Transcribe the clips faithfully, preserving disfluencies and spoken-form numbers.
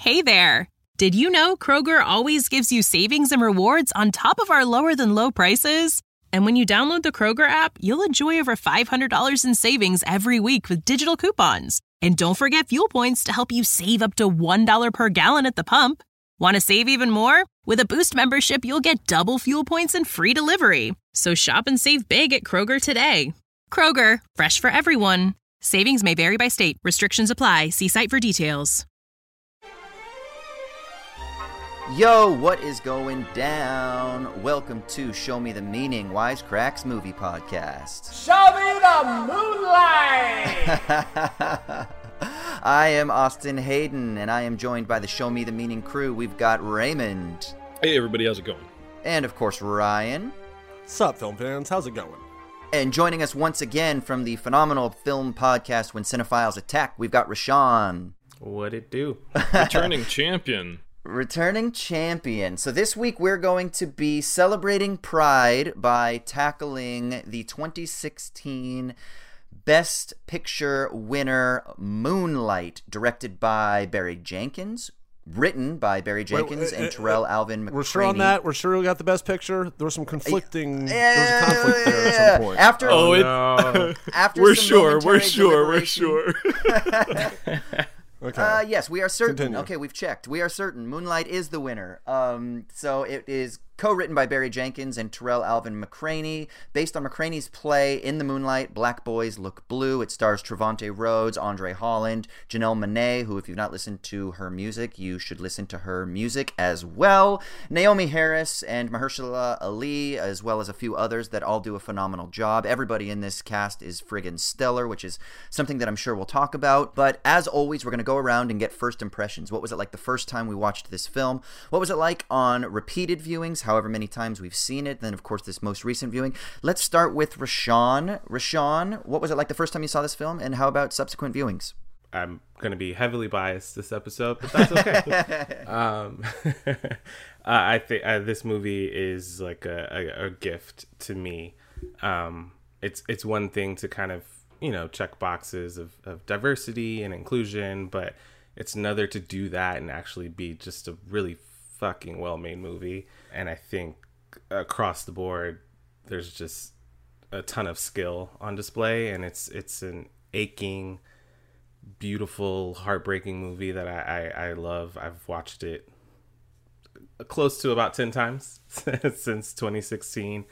Hey there! Did you know Kroger always gives you savings and rewards on top of our lower-than-low prices? And when you download the Kroger app, you'll enjoy over five hundred dollars in savings every week with digital coupons. And don't forget fuel points to help you save up to one dollar per gallon at the pump. Want to save even more? With a Boost membership, you'll get double fuel points and free delivery. So shop and save big at Kroger today. Kroger, fresh for everyone. Savings may vary by state. Restrictions apply. See site for details. Yo, what is going down? Welcome to Show Me the Meaning, Wisecracks Movie Podcast. Show me the moonlight! I am Austin Hayden, and I am joined by the Show Me the Meaning crew. We've got Raymond. Hey, everybody, how's it going? And, of course, Ryan. What's up, film fans? How's it going? And joining us once again from the phenomenal film podcast When Cinephiles Attack, we've got Rashawn. What it do? Returning champion. Returning champion. So this week we're going to be celebrating Pride by tackling the twenty sixteen Best Picture winner Moonlight, directed by Barry Jenkins, written by Barry Jenkins Wait, and uh, Terrell uh, Alvin McCraney. We're sure on that? We're sure we got the Best Picture? There was some conflicting... Yeah, there was a conflict there at some point. After, Oh, it, no. after we're some sure, we're momentary sure, we're deliberation- sure. Okay. Uh, yes, we are certain. Continue. Okay, we've checked. We are certain. Moonlight is the winner. Um, so it is co-written by Barry Jenkins and Terrell Alvin McCraney, based on McCraney's play In the Moonlight, Black Boys Look Blue. It stars Trevante Rhodes, Andre Holland, Janelle Monáe, who, if you've not listened to her music, you should listen to her music as well. Naomi Harris and Mahershala Ali, as well as a few others that all do a phenomenal job. Everybody in this cast is friggin' stellar, which is something that I'm sure we'll talk about. But as always, we're going to go around and get first impressions. What was it like the first time we watched this film? What was it like on repeated viewings, however many times we've seen it? Then, of course, this most recent viewing. Let's start with Rashawn. Rashawn, what was it like the first time you saw this film, and how about subsequent viewings? I'm going to be heavily biased this episode, but that's okay. um, uh, I think uh, this movie is like a, a, a gift to me. Um, it's it's one thing to kind of, you know, check boxes of, of diversity and inclusion, but it's another to do that and actually be just a really fucking well-made movie. And I think across the board, there's just a ton of skill on display, and it's it's an aching, beautiful, heartbreaking movie that I, I, I love. I've watched it close to about ten times since twenty sixteen.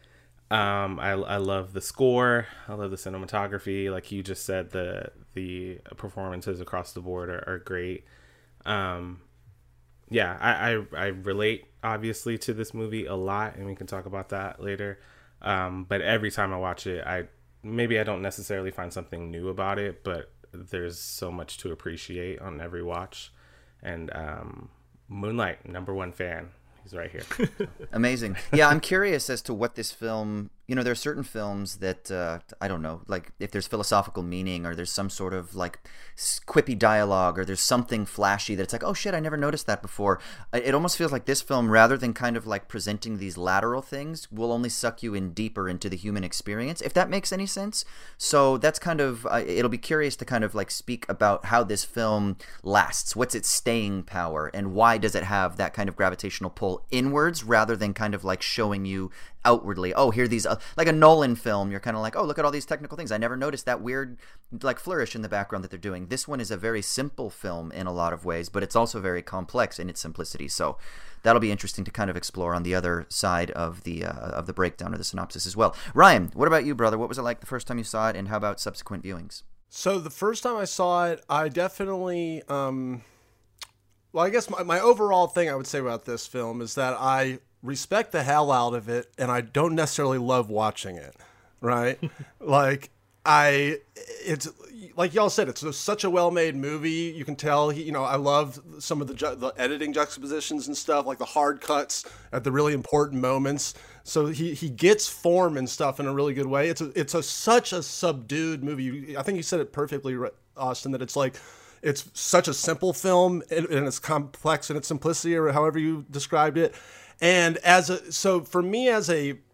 Um, I, I love the score. I love the cinematography. Like you just said, the the performances across the board are, are great. Um, yeah, I, I I relate obviously to this movie a lot, and we can talk about that later. Um, but every time I watch it, I maybe I don't necessarily find something new about it, but there's so much to appreciate on every watch. And um, Moonlight, number one fan. He's right here. Amazing. Yeah, I'm curious as to what this film, you know, there are certain films that, uh, I don't know, like if there's philosophical meaning or there's some sort of like quippy dialogue or there's something flashy that it's like, oh shit, I never noticed that before. It almost feels like this film, rather than kind of like presenting these lateral things, will only suck you in deeper into the human experience, if that makes any sense. So that's kind of, uh, it'll be curious to kind of like speak about how this film lasts. What's its staying power and why does it have that kind of gravitational pull inwards rather than kind of like showing you outwardly, oh, here these, uh, like a Nolan film, you're kind of like, oh, look at all these technical things. I never noticed that weird like flourish in the background that they're doing. This one is a very simple film in a lot of ways, but it's also very complex in its simplicity. So that'll be interesting to kind of explore on the other side of the uh, of the breakdown or the synopsis as well. Ryan, what about you, brother? What was it like the first time you saw it, and how about subsequent viewings? So the first time I saw it, I definitely, um, well, I guess my, my overall thing I would say about this film is that I respect the hell out of it, and I don't necessarily love watching it, right? like, I, it's, like y'all said, it's such a well-made movie. You can tell, he, you know, I love some of the, ju- the editing juxtapositions and stuff, like the hard cuts at the really important moments. So he, he gets form and stuff in a really good way. It's a, it's a such a subdued movie. I think you said it perfectly, Austin, that it's like, it's such a simple film, and, and it's complex in its simplicity, or however you described it. And as a, so for me as a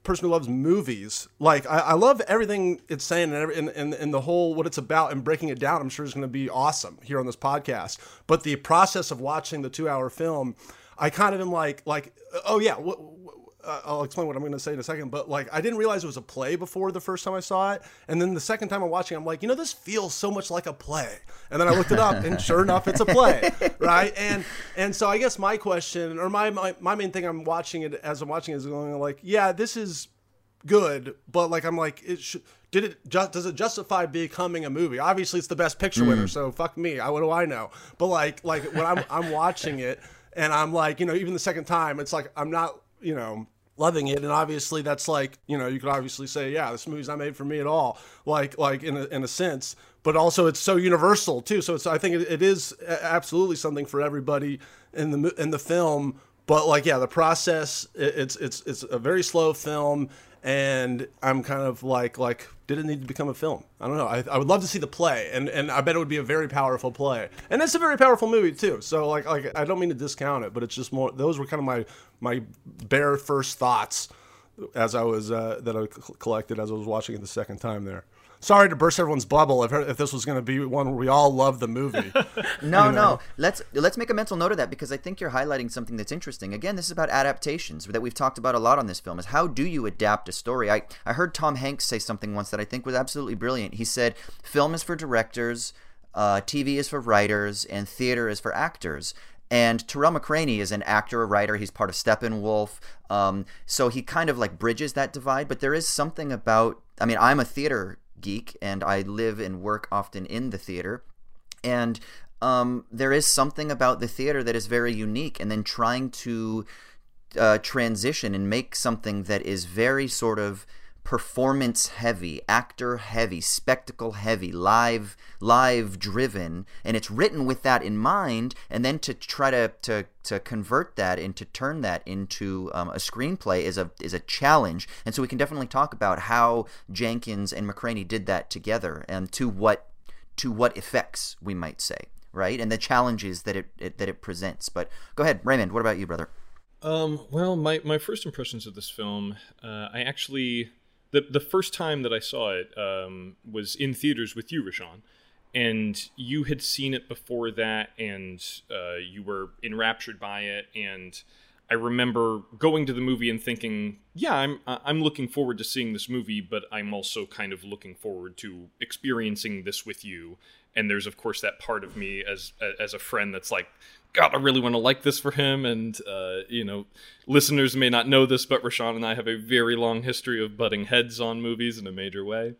person who loves movies, like I, I love everything it's saying and, every, and, and, and the whole, what it's about and breaking it down, I'm sure is going to be awesome here on this podcast. But the process of watching the two hour film, I kind of am like, like, oh yeah, w- w- uh, I'll explain what I'm going to say in a second, but like, I didn't realize it was a play before the first time I saw it. And then the second time I'm watching, I'm like, you know, this feels so much like a play. And then I looked it up and sure enough, it's a play. Right. And, and so I guess my question or my, my, my main thing I'm watching it as I'm watching it is going like, yeah, this is good. But like, I'm like, it should, did it just, does it justify becoming a movie? Obviously it's the best picture mm. winner. So fuck me. I, what do I know? But like, like when I'm, I'm watching it and I'm like, you know, even the second time, it's like, I'm not, you know, loving it. And obviously that's like, you know, you could obviously say, yeah, this movie's not made for me at all. Like, like in a, in a sense, but also it's so universal too. So it's, I think it, it is absolutely something for everybody in the, in the film, but like, yeah, the process, it, it's, it's, it's a very slow film. And I'm kind of like, like, did it need to become a film? I don't know. I, I would love to see the play, and, and I bet it would be a very powerful play. And it's a very powerful movie too. So like, like I don't mean to discount it, but it's just more. Those were kind of my my bare first thoughts as I was uh, that I collected as I was watching it the second time there. Sorry to burst everyone's bubble if if this was going to be one where we all love the movie. no, you know? no. Let's let's make a mental note of that because I think you're highlighting something that's interesting. Again, this is about adaptations that we've talked about a lot on this film. Is how do you adapt a story? I, I heard Tom Hanks say something once that I think was absolutely brilliant. He said, film is for directors, uh, T V is for writers, and theater is for actors. And Terrell McCraney is an actor, a writer. He's part of Steppenwolf. Um, so he kind of like bridges that divide. But there is something about, I mean, I'm a theater geek and I live and work often in the theater. And um, there is something about the theater that is very unique. And then trying to uh, transition and make something that is very sort of performance heavy, actor heavy, spectacle heavy, live live driven, and it's written with that in mind, and then to try to to to convert that and to turn that into um, a screenplay is a is a challenge. And so we can definitely talk about how Jenkins and McCraney did that together and to what to what effects, we might say, right? And the challenges that it, it that it presents. But go ahead, Raymond, what about you, brother? Um, well, my, my first impressions of this film, uh, I actually The the first time that I saw it um, was in theaters with you, Rashawn, and you had seen it before that, and uh, you were enraptured by it. And I remember going to the movie and thinking, "Yeah, I'm I'm looking forward to seeing this movie, but I'm also kind of looking forward to experiencing this with you." And there's of course that part of me as as a friend that's like, God, I really want to like this for him. And, uh, you know, listeners may not know this, but Rashawn and I have a very long history of butting heads on movies in a major way.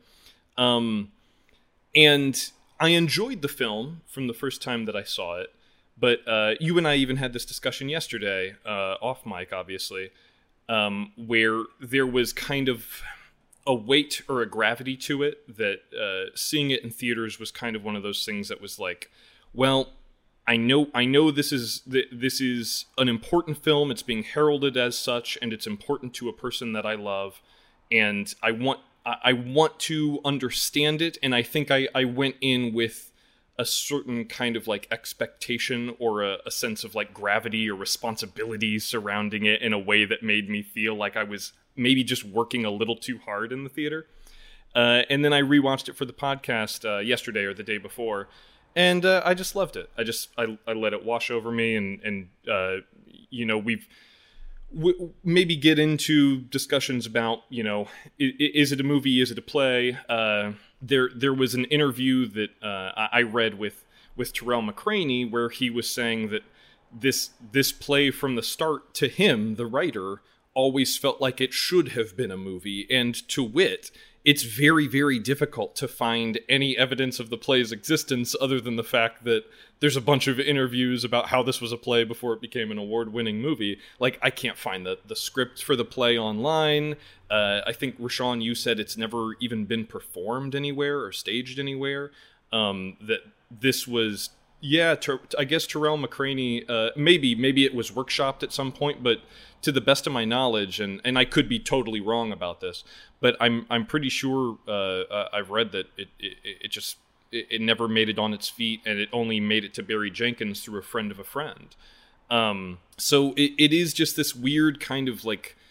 Um, and I enjoyed the film from the first time that I saw it. But uh, you and I even had this discussion yesterday, uh, off mic, obviously, um, where there was kind of a weight or a gravity to it that uh, seeing it in theaters was kind of one of those things that was like, well, I know I know this is this is an important film. It's being heralded as such, and it's important to a person that I love, and I want I want to understand it. And I think I, I went in with a certain kind of like expectation or a, a sense of like gravity or responsibility surrounding it in a way that made me feel like I was maybe just working a little too hard in the theater. Uh, and then I rewatched it for the podcast uh, yesterday or the day before. And uh, I just loved it. I just I, I let it wash over me, and and uh, you know we've w- maybe get into discussions about you know is, is it a movie, is it a play? Uh, there there was an interview that uh, I read with with Terrell McCraney where he was saying that this this play from the start to him, the writer, always felt like it should have been a movie, and to wit, it's very, very difficult to find any evidence of the play's existence other than the fact that there's a bunch of interviews about how this was a play before it became an award-winning movie. Like, I can't find the, the script for the play online. Uh, I think, Rashawn, you said it's never even been performed anywhere or staged anywhere. Um, that this was, yeah, ter- I guess Terrell McCraney, uh, maybe, maybe it was workshopped at some point, but to the best of my knowledge, and, and I could be totally wrong about this, but I'm I'm pretty sure uh, uh, I've read that it it, it just it, it never made it on its feet, and it only made it to Barry Jenkins through a friend of a friend. Um, so it, it is just this weird kind of like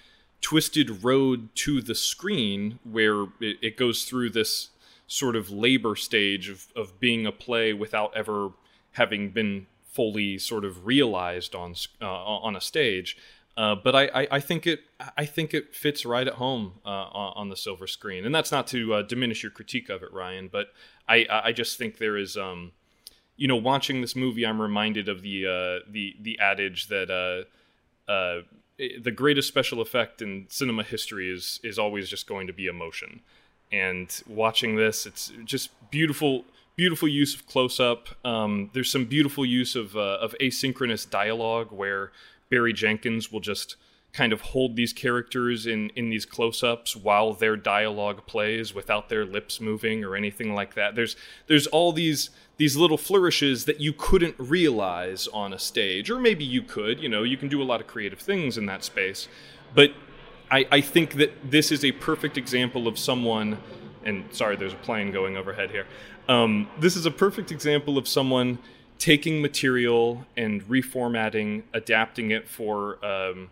twisted road to the screen where it, it goes through this sort of labor stage of, of being a play without ever having been fully sort of realized on uh, on a stage. Uh, but I, I, I think it I think it fits right at home uh, on the silver screen, and that's not to uh, diminish your critique of it, Ryan. But I, I just think there is, um, you know, watching this movie, I'm reminded of the uh, the the adage that uh, uh, the greatest special effect in cinema history is is always just going to be emotion. And watching this, it's just beautiful. Beautiful use of close-up. Um, there's some beautiful use of uh, of asynchronous dialogue where Barry Jenkins will just kind of hold these characters in, in these close-ups while their dialogue plays without their lips moving or anything like that. There's there's all these these little flourishes that you couldn't realize on a stage, or maybe you could. You know, you can do a lot of creative things in that space. But I, I think that this is a perfect example of someone, and sorry, there's a plane going overhead here. Um, this is a perfect example of someone taking material and reformatting, adapting it for um,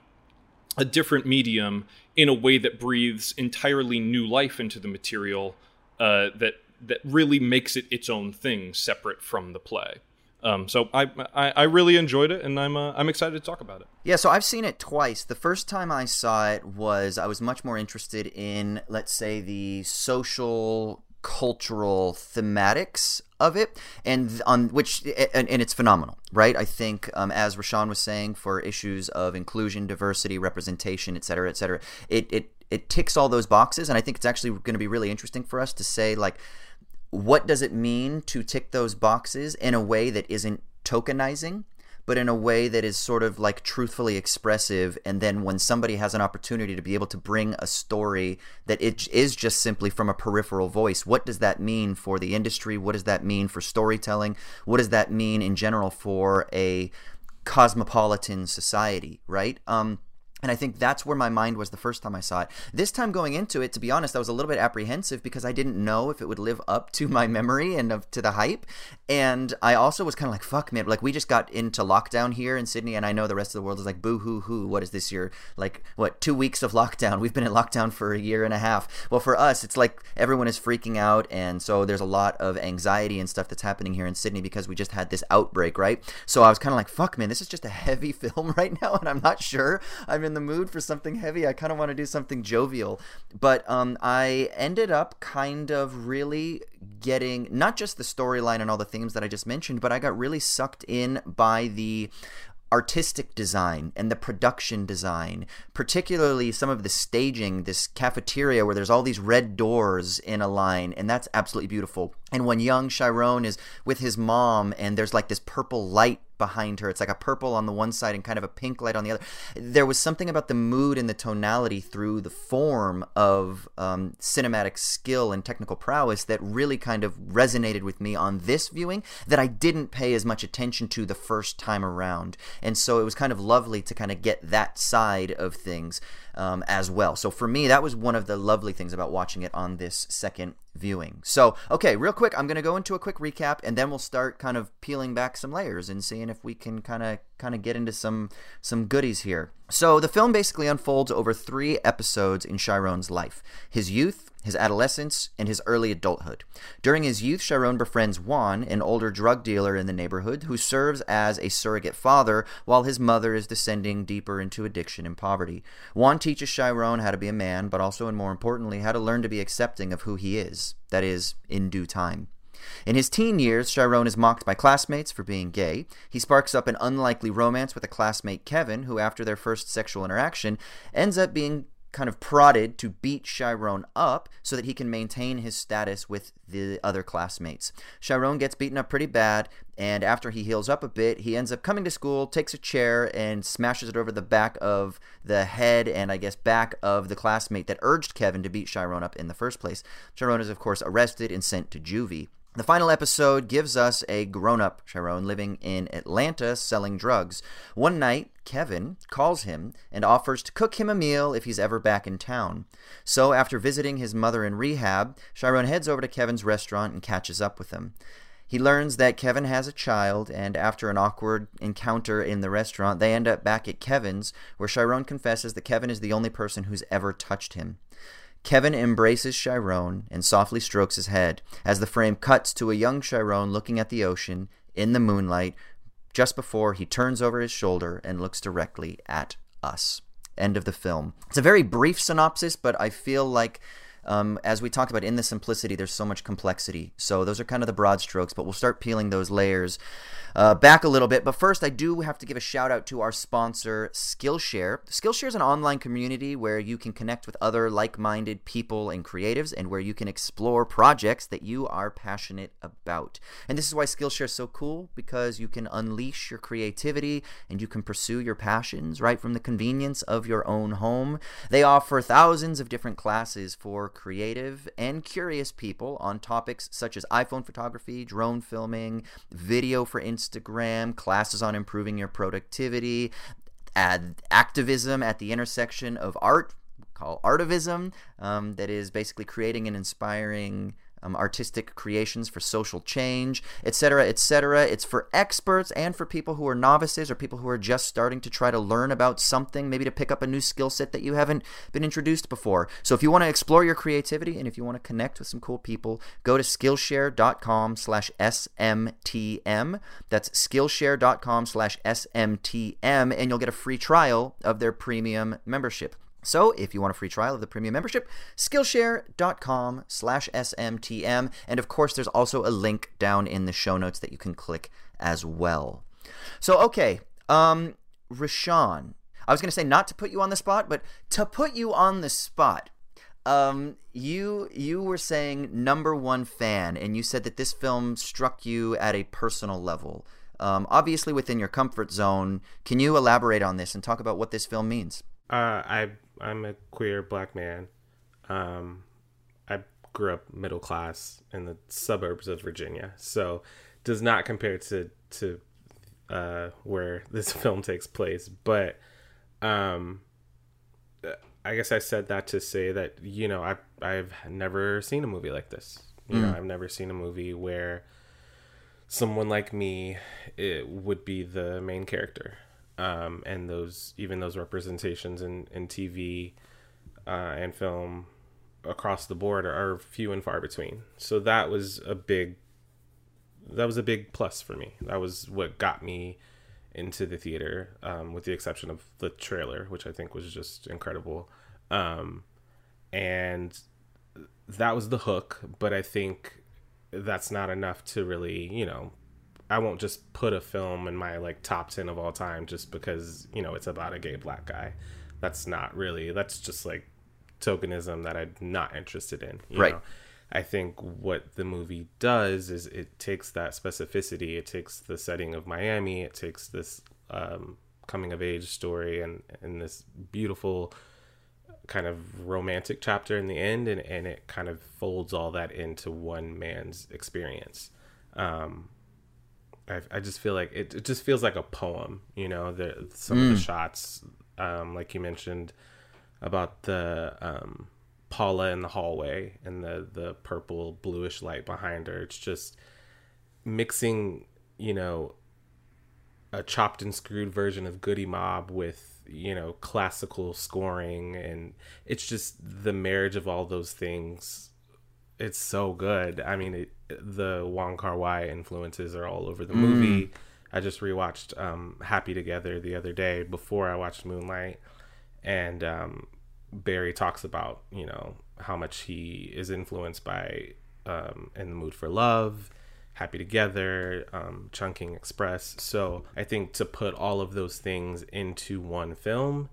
a different medium in a way that breathes entirely new life into the material uh, that that really makes it its own thing, separate from the play. Um, so I, I I really enjoyed it, and I'm uh, I'm excited to talk about it. Yeah, so I've seen it twice. The first time I saw it was I was much more interested in, let's say, the social, cultural thematics of it, and on which and, and it's phenomenal, right? I think, um, as Rashawn was saying, for issues of inclusion, diversity, representation, et cetera, et cetera, it it it ticks all those boxes, and I think it's actually going to be really interesting for us to say, like, what does it mean to tick those boxes in a way that isn't tokenizing, but in a way that is sort of like truthfully expressive. And then when somebody has an opportunity to be able to bring a story that it is just simply from a peripheral voice, what does that mean for the industry? What does that mean for storytelling? What does that mean in general for a cosmopolitan society, right? Um, And I think that's where my mind was the first time I saw it. This time going into it, to be honest, I was a little bit apprehensive because I didn't know if it would live up to my memory and of, to the hype. And I also was kind of like, fuck, man. Like, we just got into lockdown here in Sydney, and I know the rest of the world is like, boo-hoo-hoo. What is this year? Like, what, two weeks of lockdown? We've been in lockdown for a year and a half. Well, for us, it's like everyone is freaking out, and so there's a lot of anxiety and stuff that's happening here in Sydney because we just had this outbreak, right? So I was kind of like, fuck, man, this is just a heavy film right now, and I'm not sure I'm in the mood for something heavy. I kind of want to do something jovial, but um, I ended up kind of really getting not just the storyline and all the themes that I just mentioned, but I got really sucked in by the artistic design and the production design, particularly some of the staging, this cafeteria where there's all these red doors in a line, and that's absolutely beautiful. And when young Chiron is with his mom and there's like this purple light behind her, it's like a purple on the one side and kind of a pink light on the other. There was something about the mood and the tonality through the form of um, cinematic skill and technical prowess that really kind of resonated with me on this viewing that I didn't pay as much attention to the first time around. And so it was kind of lovely to kind of get that side of things um, as well. So for me, that was one of the lovely things about watching it on this second viewing. So, okay, real quick, I'm going to go into a quick recap, and then we'll start kind of peeling back some layers and seeing if we can kind of kind of get into some some goodies here. So the film basically unfolds over three episodes in Chiron's life: his youth, his adolescence, and his early adulthood. During his youth, Chiron befriends Juan, an older drug dealer in the neighborhood, who serves as a surrogate father while his mother is descending deeper into addiction and poverty. Juan teaches Chiron how to be a man, but also, and more importantly, how to learn to be accepting of who he is. That is, in due time. In his teen years, Chiron is mocked by classmates for being gay. He sparks up an unlikely romance with a classmate, Kevin, who, after their first sexual interaction, ends up being kind of prodded to beat Chiron up so that he can maintain his status with the other classmates. Chiron gets beaten up pretty bad, and after he heals up a bit, he ends up coming to school, takes a chair, and smashes it over the back of the head and, I guess, back of the classmate that urged Kevin to beat Chiron up in the first place. Chiron is, of course, arrested and sent to juvie. The final episode gives us a grown-up Chiron living in Atlanta selling drugs. One night, Kevin calls him and offers to cook him a meal if he's ever back in town. So after visiting his mother in rehab, Chiron heads over to Kevin's restaurant and catches up with him. He learns that Kevin has a child, and after an awkward encounter in the restaurant, they end up back at Kevin's, where Chiron confesses that Kevin is the only person who's ever touched him. Kevin embraces Chiron and softly strokes his head, as the frame cuts to a young Chiron looking at the ocean in the moonlight just before he turns over his shoulder and looks directly at us. End of the film. It's a very brief synopsis, but I feel like Um, as we talked about, in the simplicity, there's so much complexity. So those are kind of the broad strokes, but we'll start peeling those layers uh, back a little bit. But first, I do have to give a shout out to our sponsor, Skillshare. Skillshare is an online community where you can connect with other like-minded people and creatives, and where you can explore projects that you are passionate about. And this is why Skillshare is so cool, because you can unleash your creativity and you can pursue your passions right from the convenience of your own home. They offer thousands of different classes for creative and curious people on topics such as iPhone photography, drone filming, video for Instagram, classes on improving your productivity, ad activism at the intersection of art, called Artivism, um, that is basically creating and inspiring Um, artistic creations for social change, et cetera, et cetera. It's for experts and for people who are novices or people who are just starting to try to learn about something, maybe to pick up a new skill set that you haven't been introduced before. So if you want to explore your creativity and if you want to connect with some cool people, go to Skillshare.com slash SMTM. That's Skillshare.com slash SMTM, and you'll get a free trial of their premium membership. So if you want a free trial of the premium membership, Skillshare.com slash SMTM. And of course, there's also a link down in the show notes that you can click as well. So, okay, um, Rashawn, I was going to say not to put you on the spot, but to put you on the spot. Um, you you were saying number one fan, and you said that this film struck you at a personal level. Um, obviously within your comfort zone. Can you elaborate on this and talk about what this film means? Uh, I I'm a queer black man. Um, I grew up middle class in the suburbs of Virginia, so does not compare to to uh, where this film takes place. But um, I guess I said that to say that, you know, I I've never seen a movie like this. You mm. know, I've never seen a movie where someone like me it would be the main character. Um, and those, even those representations in, in T V uh, and film across the board are, are few and far between. So that was a big, that was a big plus for me. That was what got me into the theater, um, with the exception of the trailer, which I think was just incredible. Um, and that was the hook, but I think that's not enough to really, you know, I won't just put a film in my like top ten of all time just because, you know, it's about a gay black guy. That's not really, that's just like tokenism that I'm not interested in. You right. know? I think what the movie does is it takes that specificity. It takes the setting of Miami. It takes this um, coming of age story and, and this beautiful kind of romantic chapter in the end. And, and it kind of folds all that into one man's experience. Um, I, I just feel like it, it just feels like a poem, you know, the, some mm. of the shots, um, like you mentioned about the um, Paula in the hallway and the, the purple bluish light behind her. It's just mixing, you know, a chopped and screwed version of Goody Mob with, you know, classical scoring. And it's just the marriage of all those things. It's so good. I mean, it, the Wong Kar-wai influences are all over the movie. Mm. I just rewatched um, Happy Together the other day before I watched Moonlight, and um, Barry talks about, you know, how much he is influenced by um, In the Mood for Love, Happy Together, um, Chungking Express. So I think to put all of those things into one film,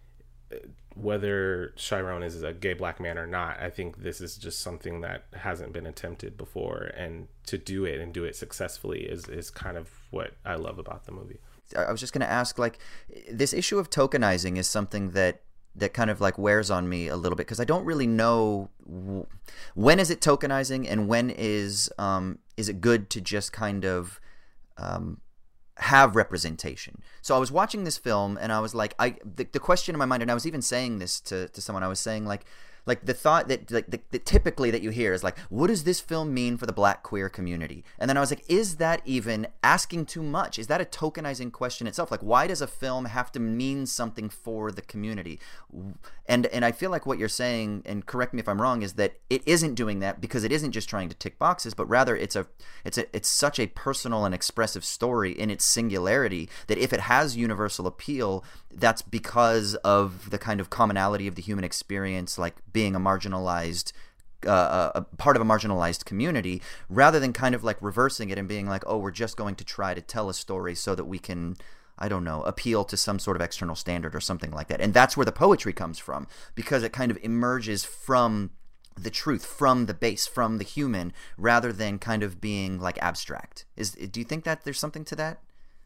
whether Chiron is a gay black man or not, I think this is just something that hasn't been attempted before, and to do it and do it successfully is, is kind of what I love about the movie. I was just going to ask, like, this issue of tokenizing is something that that kind of like wears on me a little bit, because I don't really know when is it tokenizing and when is um is it good to just kind of um have representation. So I was watching this film and I was like, I the, the question in my mind, and I was even saying this to, to someone, I was saying like, Like the thought that like the, the typically that you hear is like, what does this film mean for the Black queer community? And then I was like, is that even asking too much? Is that a tokenizing question itself? Like, why does a film have to mean something for the community? And and I feel like what you're saying, and correct me if I'm wrong, is that it isn't doing that because it isn't just trying to tick boxes, but rather it's a it's a it's such a personal and expressive story in its singularity that if it has universal appeal, that's because of the kind of commonality of the human experience, like being a marginalized uh, a part of a marginalized community, rather than kind of like reversing it and being like, oh, we're just going to try to tell a story so that we can, I don't know, appeal to some sort of external standard or something like that. And that's where the poetry comes from, because it kind of emerges from the truth, from the base, from the human, rather than kind of being like abstract. Is do you think that there's something to that?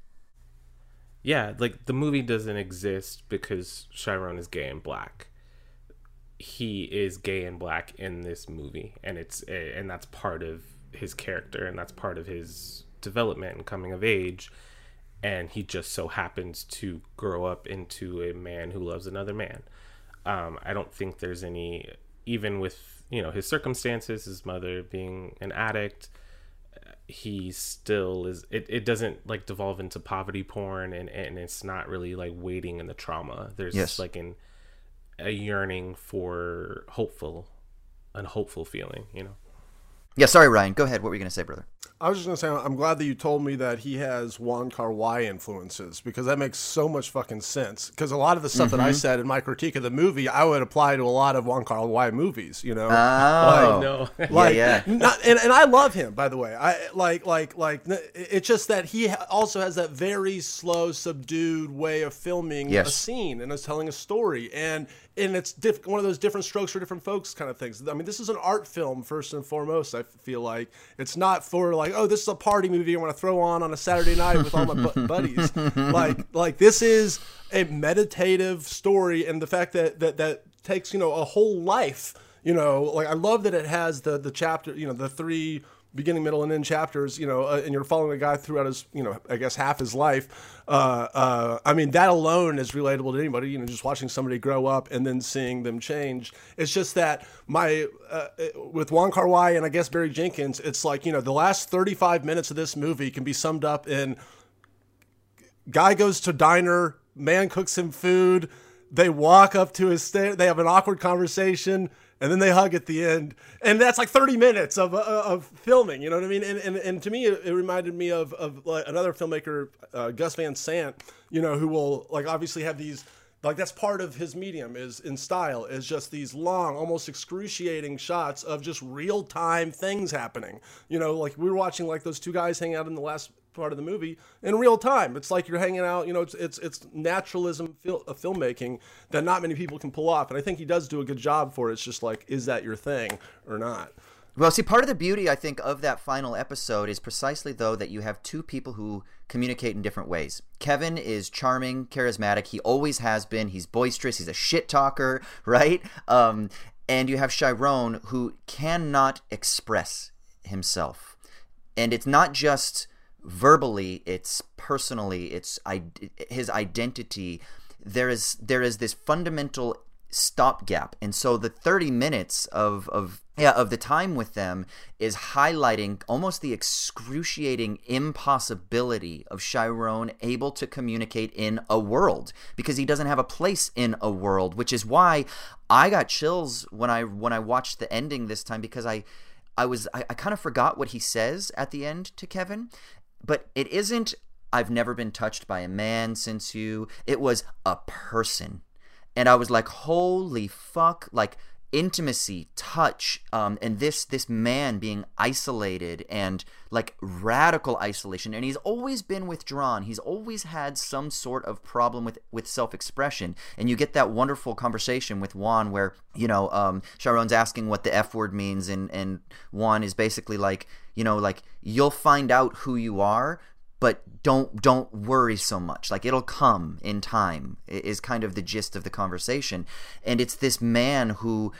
Yeah, like the movie doesn't exist because Chiron is gay and black. He is gay and black in this movie, and it's and that's part of his character, and that's part of his development and coming of age. And he just so happens to grow up into a man who loves another man. Um, I don't think there's any, even with, you know, his circumstances, his mother being an addict, he still is, it, it doesn't like devolve into poverty porn, and, and it's not really like waiting in the trauma. There's yes. like an, a yearning for hopeful, an hopeful feeling, you know? Yeah, sorry, Ryan. Go ahead. What were you going to say, brother? I was just going to say, I'm glad that you told me that he has Wong Kar-wai influences, because that makes so much fucking sense. Because a lot of the stuff mm-hmm. that I said in my critique of the movie, I would apply to a lot of Wong Kar-wai movies, you know? Oh. Like, no. like, yeah, yeah. Not, and, and I love him, by the way. I like, like, like, it's just that he also has that very slow, subdued way of filming yes. a scene and is telling a story. And And it's diff- one of those different strokes for different folks kind of things. I mean, this is an art film first and foremost, I feel like. It's not for like, oh, this is a party movie I want to throw on on a Saturday night with all my bu- buddies. Like, like this is a meditative story, and the fact that, that that takes, you know, a whole life, you know, like I love that it has the the chapter, you know, the three beginning, middle, and end chapters, you know, uh, and you're following a guy throughout his, you know, I guess half his life. Uh, uh, I mean, that alone is relatable to anybody, you know, just watching somebody grow up and then seeing them change. It's just that my, uh, with Wong Kar-wai and I guess Barry Jenkins, it's like, you know, the last thirty-five minutes of this movie can be summed up in guy goes to diner, man cooks him food, they walk up to his sta- they have an awkward conversation, and then they hug at the end. And that's like thirty minutes of uh, of filming, you know what I mean? And and, and to me, it, it reminded me of, of like another filmmaker, uh, Gus Van Sant, you know, who will like obviously have these, like that's part of his medium is in style, is just these long, almost excruciating shots of just real-time things happening. You know, like we were watching like those two guys hang out in the last part of the movie in real time. It's like you're hanging out, you know, it's it's it's naturalism fil- of filmmaking that not many people can pull off. And I think he does do a good job for it. It's just like, is that your thing or not? Well, see, part of the beauty, I think, of that final episode is precisely, though, that you have two people who communicate in different ways. Kevin is charming, charismatic. He always has been. He's boisterous. He's a shit talker, right? Um, and you have Chiron, who cannot express himself. And it's not just verbally, it's personally, it's his identity. There is there is this fundamental stopgap, and so the thirty minutes of of yeah of the time with them is highlighting almost the excruciating impossibility of Chiron able to communicate in a world, because he doesn't have a place in a world, which is why I got chills when I when I watched the ending this time, because I I was I, I kind of forgot what he says at the end to Kevin. But it isn't, I've never been touched by a man since you. It was a person. And I was like, holy fuck, like intimacy, touch, um, and this this man being isolated and like radical isolation. And he's always been withdrawn. He's always had some sort of problem with, with self-expression. And you get that wonderful conversation with Juan where, you know, um, Chiron's asking what the F word means, and, and Juan is basically like, you know, like, you'll find out who you are, but don't don't worry so much. Like, it'll come in time, is kind of the gist of the conversation. And it's this man who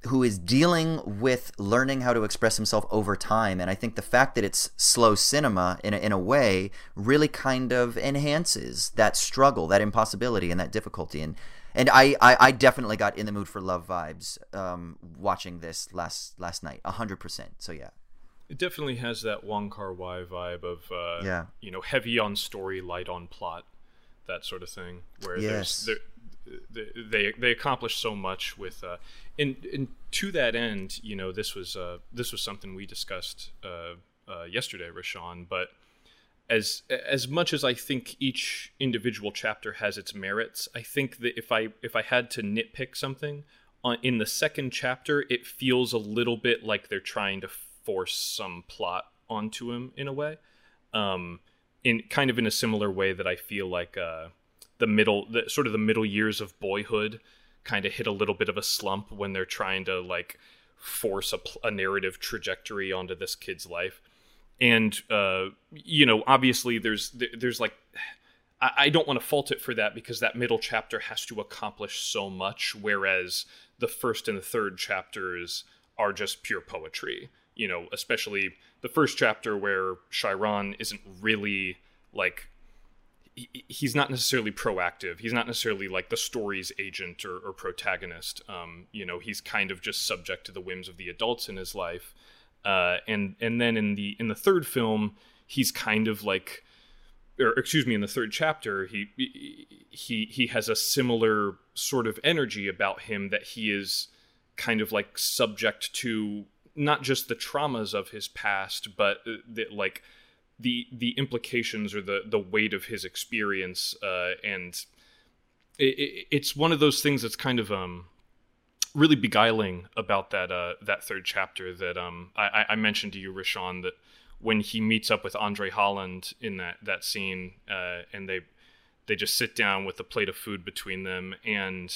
who is dealing with learning how to express himself over time. And I think the fact that it's slow cinema in a, in a way really kind of enhances that struggle, that impossibility, and that difficulty. And and I, I, I definitely got in the mood for love vibes um, watching this last last night, one hundred percent. So yeah. It definitely has that Wong Kar-wai vibe of, uh, yeah. you know, heavy on story, light on plot, that sort of thing. Where yes. there's there, they they accomplish so much with, uh, and and to that end, you know, this was uh, this was something we discussed uh, uh, yesterday, Rashawn. But as as much as I think each individual chapter has its merits, I think that if I if I had to nitpick something on, in the second chapter, it feels a little bit like they're trying to force some plot onto him in a way, um, in kind of in a similar way that I feel like uh, the middle, the, sort of the middle years of Boyhood, kind of hit a little bit of a slump when they're trying to like force a, a narrative trajectory onto this kid's life, and uh, you know, obviously there's there's like I, I don't want to fault it for that because that middle chapter has to accomplish so much, whereas the first and the third chapters are just pure poetry. You know, especially the first chapter where Chiron isn't really like, he, he's not necessarily proactive. He's not necessarily like the story's agent or, or protagonist. Um, you know, he's kind of just subject to the whims of the adults in his life. Uh, and and then in the in the third film, he's kind of like, or excuse me, in the third chapter, he he he has a similar sort of energy about him that he is kind of like subject to not just the traumas of his past, but the, like the the implications or the the weight of his experience, uh, and it, it, it's one of those things that's kind of um really beguiling about that uh, that third chapter that um I, I mentioned to you, Rashawn, that when he meets up with Andre Holland in that that scene, uh, and they they just sit down with a plate of food between them, and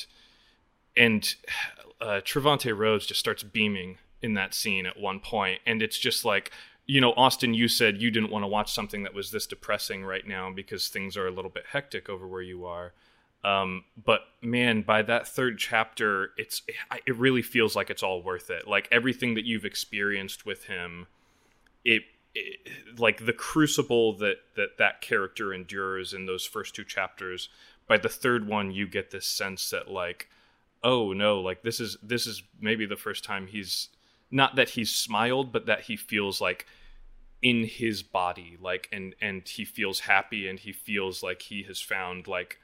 and uh, Trevante Rhodes just starts beaming in that scene at one point, and it's just like, you know, Austin, you said you didn't want to watch something that was this depressing right now because things are a little bit hectic over where you are. Um, but man, by that third chapter, it's it really feels like it's all worth it. Like everything that you've experienced with him, it, it like the crucible that that that character endures in those first two chapters. By the third one, you get this sense that like, oh no, like this is this is maybe the first time he's. Not that he's smiled, but that he feels like in his body, like, and, and he feels happy, and he feels like he has found, like,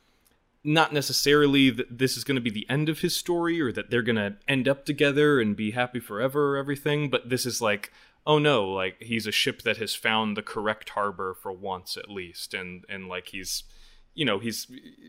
not necessarily that this is going to be the end of his story or that they're going to end up together and be happy forever or everything, but this is like, oh no, like, he's a ship that has found the correct harbor for once at least, and, and like, he's, you know, he's,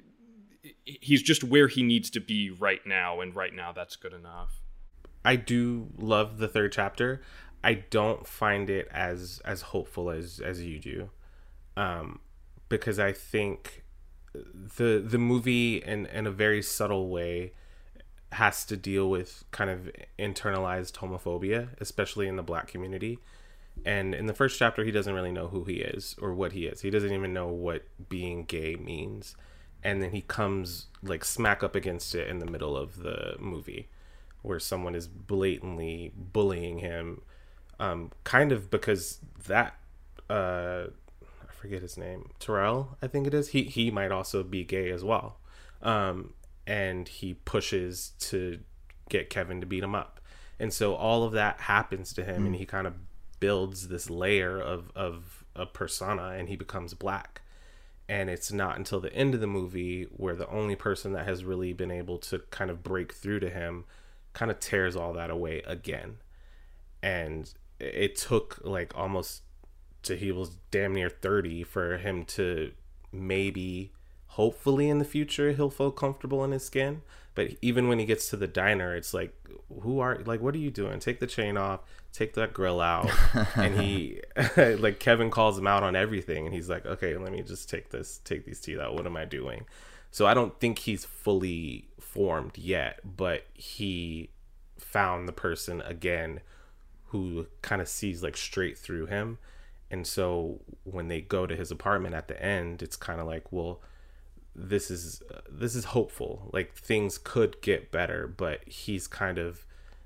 he's just where he needs to be right now, and right now that's good enough. I do love the third chapter. I don't find it as as hopeful as as you do, um, because I think the the movie in in a very subtle way has to deal with kind of internalized homophobia, especially in the Black community. And in the first chapter, he doesn't really know who he is or what he is. He doesn't even know what being gay means. And then he comes like smack up against it in the middle of the movie, where someone is blatantly bullying him, um, kind of because that, uh, I forget his name, Terrell, I think it is. He he might also be gay as well. Um, and he pushes to get Kevin to beat him up. And so all of that happens to him, mm. and he kind of builds this layer of, of a persona, and he becomes Black. And it's not until the end of the movie where the only person that has really been able to kind of break through to him kind of tears all that away again. And it took like almost to he was damn near thirty for him to maybe, hopefully in the future, he'll feel comfortable in his skin. But even when he gets to the diner, it's like, who are, like, what are you doing? Take the chain off, take that grill out. And he, like, Kevin calls him out on everything. And he's like, okay, let me just take this, take these teeth out. What am I doing? So I don't think he's fully formed yet, but he found the person again who kind of sees like straight through him. And so when they go to his apartment at the end, it's kind of like, well, this is uh, this is hopeful. Like things could get better, but he's kind of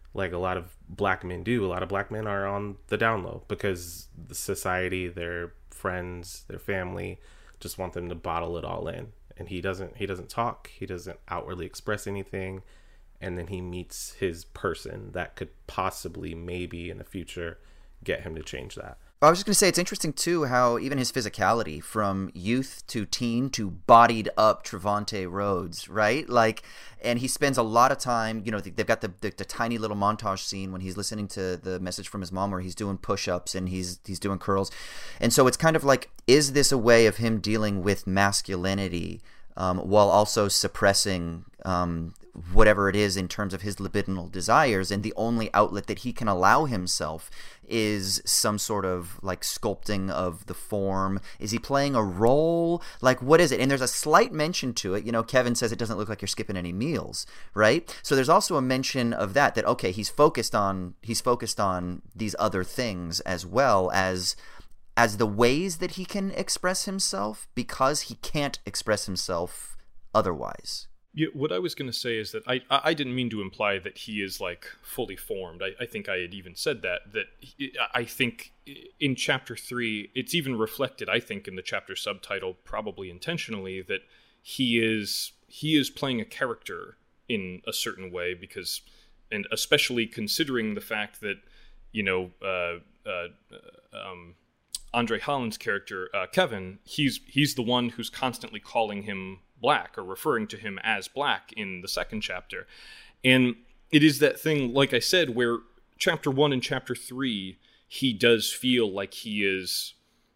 like a lot of black men do. A lot of black men are on the down low because the society, their friends, their family just want them to bottle it all in. And he doesn't, he doesn't talk. He doesn't outwardly express anything. And then he meets his person that could possibly, maybe in the future, get him to change that. I was just going to say, it's interesting, too, how even his physicality, from youth to teen to bodied up Trevante Rhodes, right? Like, and he spends a lot of time, you know, they've got the, the, the tiny little montage scene when he's listening to the message from his mom where he's doing push-ups and he's he's doing curls. And so it's kind of like, is this a way of him dealing with masculinity um, while also suppressing um, whatever it is in terms of his libidinal desires, and the only outlet that he can allow himself is some sort of like sculpting of the form? Is he playing a role? Like, what is it? And there's a slight mention to it. You know, Kevin says it doesn't look like you're skipping any meals, right? So there's also a mention of that, that, okay, he's focused on, he's focused on these other things as well as, as the ways that he can express himself, because he can't express himself otherwise. Yeah, what I was going to say is that I I didn't mean to imply that he is like fully formed. I, I think I had even said that, that he, I think in chapter three, it's even reflected, I think, in the chapter subtitle, probably intentionally, that he is he is playing a character in a certain way, because, and especially considering the fact that, you know, uh, uh, um, Andre Holland's character, uh, Kevin, he's he's the one who's constantly calling him Black, or referring to him as Black in the second chapter. And it is that thing, like I said, where chapter one and chapter three, he does feel like he is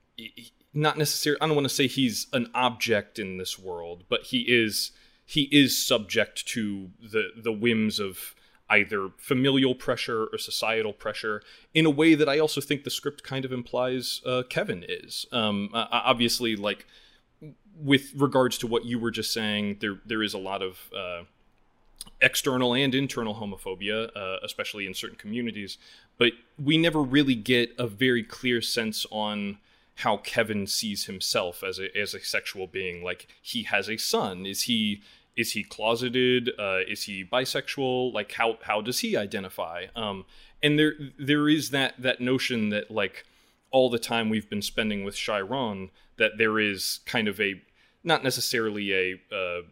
not necessarily, I don't want to say he's an object in this world, but he is he is subject to the the whims of either familial pressure or societal pressure, in a way that I also think the script kind of implies uh, Kevin is. Um, uh, obviously, like, with regards to what you were just saying, there there is a lot of uh, external and internal homophobia, uh, especially in certain communities. But we never really get a very clear sense on how Kevin sees himself as a as a sexual being. Like, he has a son. Is he is he closeted? Uh, is he bisexual? Like, how how does he identify? Um, and there there is that that notion that, like, all the time we've been spending with Chiron, that there is kind of a, not necessarily a uh,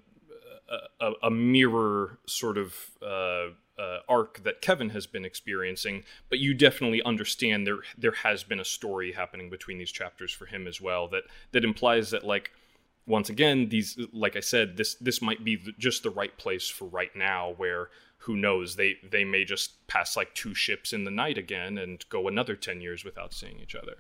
a, a mirror sort of uh, uh, arc that Kevin has been experiencing, but you definitely understand there there has been a story happening between these chapters for him as well, that that implies that, like, once again, these, like I said, this this might be the, just the right place for right now, where, who knows, they they may just pass like two ships in the night again and go another ten years without seeing each other.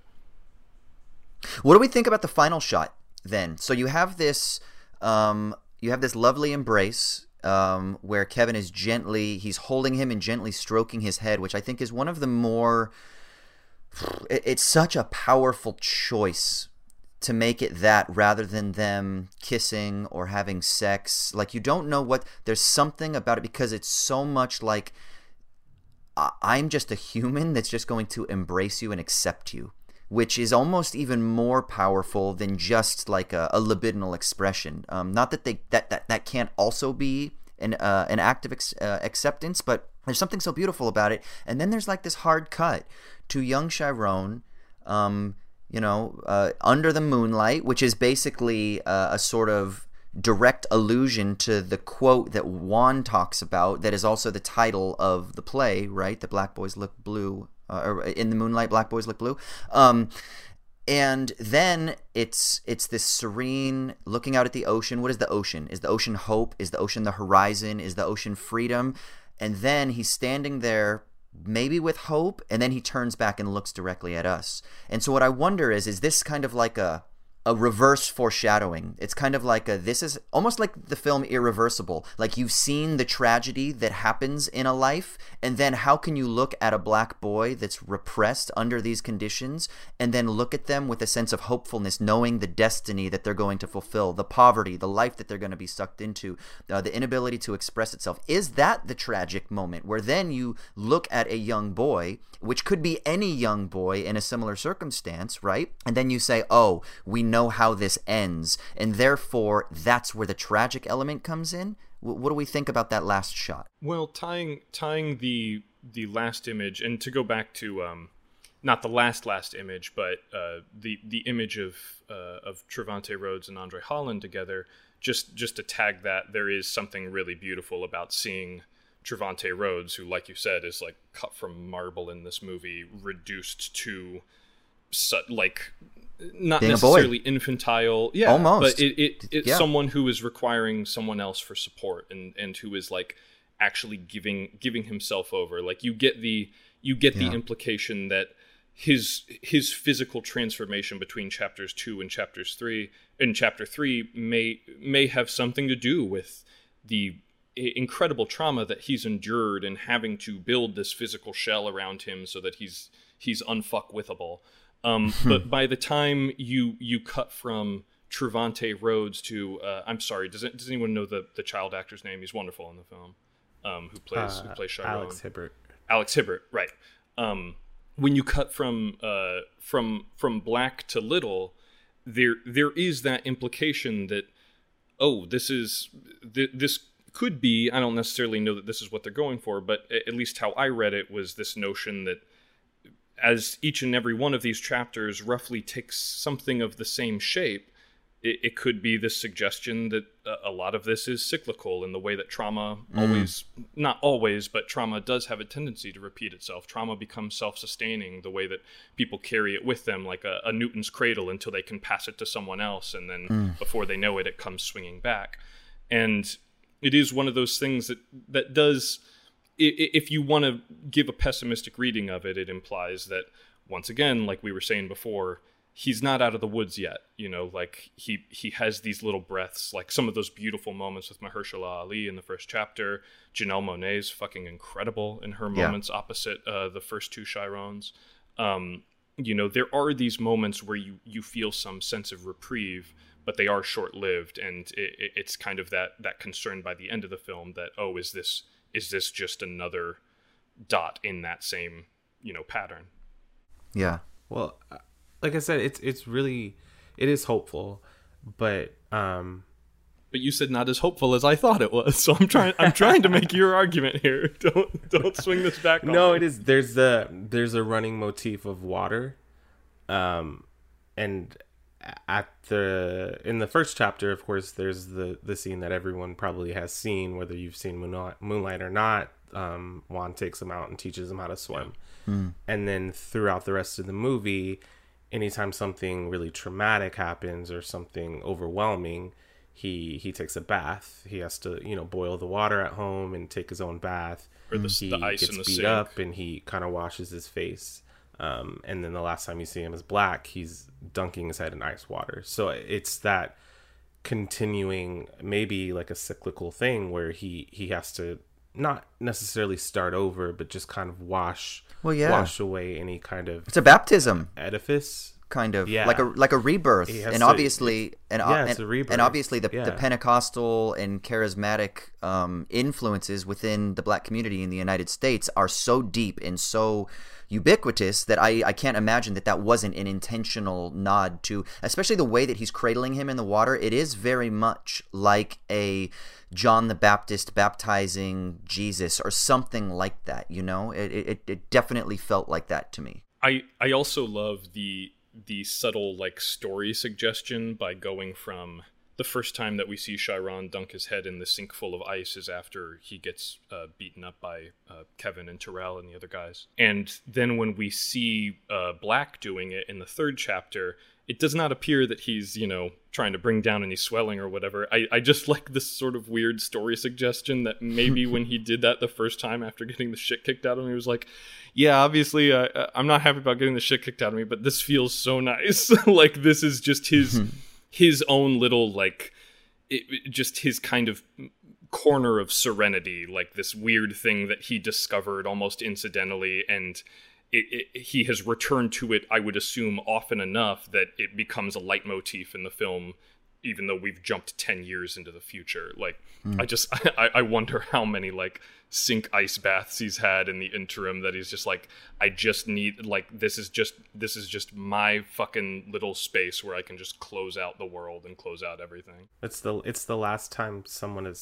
What do we think about the final shot then? So you have this, um, you have this lovely embrace um, where Kevin is gently, he's holding him and gently stroking his head, which I think is one of the more, it's such a powerful choice to make it that, rather than them kissing or having sex. Like, you don't know what, there's something about it, because it's so much like, I'm just a human that's just going to embrace you and accept you, which is almost even more powerful than just like a, a libidinal expression. Um, not that they that, that that can't also be an uh, an act of ex- uh, acceptance, but there's something so beautiful about it. And then there's like this hard cut to young Chiron, um, you know, uh, under the moonlight, which is basically uh, a sort of direct allusion to the quote that Juan talks about, that is also the title of the play, right? The Black Boys Look Blue. Uh, or in the moonlight, black boys look blue. Um, and then it's it's this serene looking out at the ocean. What is the ocean? Is the ocean hope? Is the ocean the horizon? Is the ocean freedom? And then he's standing there, maybe with hope, and then he turns back and looks directly at us. And so what I wonder is, is this kind of like a a reverse foreshadowing? It's kind of like a, this is almost like the film Irreversible. Like, you've seen the tragedy that happens in a life, and then how can you look at a black boy that's repressed under these conditions and then look at them with a sense of hopefulness, knowing the destiny that they're going to fulfill, the poverty, the life that they're going to be sucked into, uh, the inability to express itself. Is that the tragic moment where then you look at a young boy, which could be any young boy in a similar circumstance, right? And then you say, oh, we know how this ends, and therefore that's where the tragic element comes in? W- what do we think about that last shot? Well, tying tying the the last image, and to go back to um, not the last last image, but uh, the the image of uh, of Trevante Rhodes and Andre Holland together. Just just to tag that, there is something really beautiful about seeing Trevante Rhodes, who, like you said, is like cut from marble in this movie, reduced to su- like not Being necessarily infantile, yeah, almost, but it, it it's yeah. someone who is requiring someone else for support, and and who is like actually giving giving himself over. Like you get the you get Yeah. the implication that his his physical transformation between chapters two and chapters three and chapter three may may have something to do with the incredible trauma that he's endured and having to build this physical shell around him so that he's he's unfuckwithable. Um, but by the time you you cut from Trevante Rhodes to uh, I'm sorry, does it, does anyone know the, the child actor's name? He's wonderful in the film. Um, who plays Uh, who plays Chiron? Alex Hibbert. Alex Hibbert, right? Um, when you cut from uh, from from Black to Little, there there is that implication that oh, this is th- this could be. I don't necessarily know that this is what they're going for, but at least how I read it was this notion that as each and every one of these chapters roughly takes something of the same shape, it, it could be this suggestion that a, a lot of this is cyclical in the way that trauma always, not always, but trauma does have a tendency to repeat itself. Trauma becomes self-sustaining, the way that people carry it with them like a, a Newton's cradle until they can pass it to someone else, and then before they know it, it comes swinging back. And it is one of those things that, that does... If you want to give a pessimistic reading of it, it implies that, once again, like we were saying before, he's not out of the woods yet. You know, like he, he has these little breaths, like some of those beautiful moments with Mahershala Ali in the first chapter. Janelle Monáe's fucking incredible in her Yeah. moments opposite uh, the first two Chirons. Um, you know, there are these moments where you, you feel some sense of reprieve, but they are short-lived, and it, it, it's kind of that, that concern by the end of the film that, oh, is this... is this just another dot in that same, you know, pattern? Yeah. Well, like I said, it's it's really it is hopeful, but um, but you said not as hopeful as I thought it was. So I'm trying I'm trying to make your argument here. Don't don't swing this back on no, me. it is. There's the there's a running motif of water, um, and at the in the first chapter, of course, there's the the scene that everyone probably has seen, whether you've seen Moonlight, Moonlight or not. Um, Juan takes him out and teaches him how to swim, Mm. and then throughout the rest of the movie, anytime something really traumatic happens or something overwhelming, he he takes a bath. He has to you know boil the water at home and take his own bath. Or the, He the ice gets in the beat sink. up and he kind of washes his face. Um, and then the last time you see him as Black, he's dunking his head in ice water. So it's that continuing, maybe like a cyclical thing where he, he has to not necessarily start over, but just kind of wash, Well, yeah. wash away any kind of It's a baptism, edifice. kind of Yeah. like a like a rebirth, He has and to- obviously, and, yeah, and, it's a rebirth. and obviously the, Yeah. the Pentecostal and charismatic um, influences within the Black community in the United States are so deep and so ubiquitous that I, I can't imagine that that wasn't an intentional nod to, especially the way that he's cradling him in the water. It is very much like a John the Baptist baptizing Jesus or something like that, you know? It, it, it definitely felt like that to me. I, I also love the the subtle like story suggestion by going from the first time that we see Chiron dunk his head in the sink full of ice is after he gets uh, beaten up by uh, Kevin and Terrell and the other guys. And then when we see uh, Black doing it in the third chapter, it does not appear that he's, you know, trying to bring down any swelling or whatever. I, I just like this sort of weird story suggestion that maybe when he did that the first time after getting the shit kicked out of him, he was like, yeah, obviously uh, I'm not happy about getting the shit kicked out of me, but this feels so nice. Like this is just his his own little, like, it, it- just his kind of corner of serenity, like this weird thing that he discovered almost incidentally, and it, it, he has returned to it, I would assume, often enough that it becomes a leitmotif in the film, even though we've jumped ten years into the future. Like, I just, I, I wonder how many, like, sink ice baths he's had in the interim that he's just like, I just need, like, this is just, this is just my fucking little space where I can just close out the world and close out everything. It's the it's the last time someone has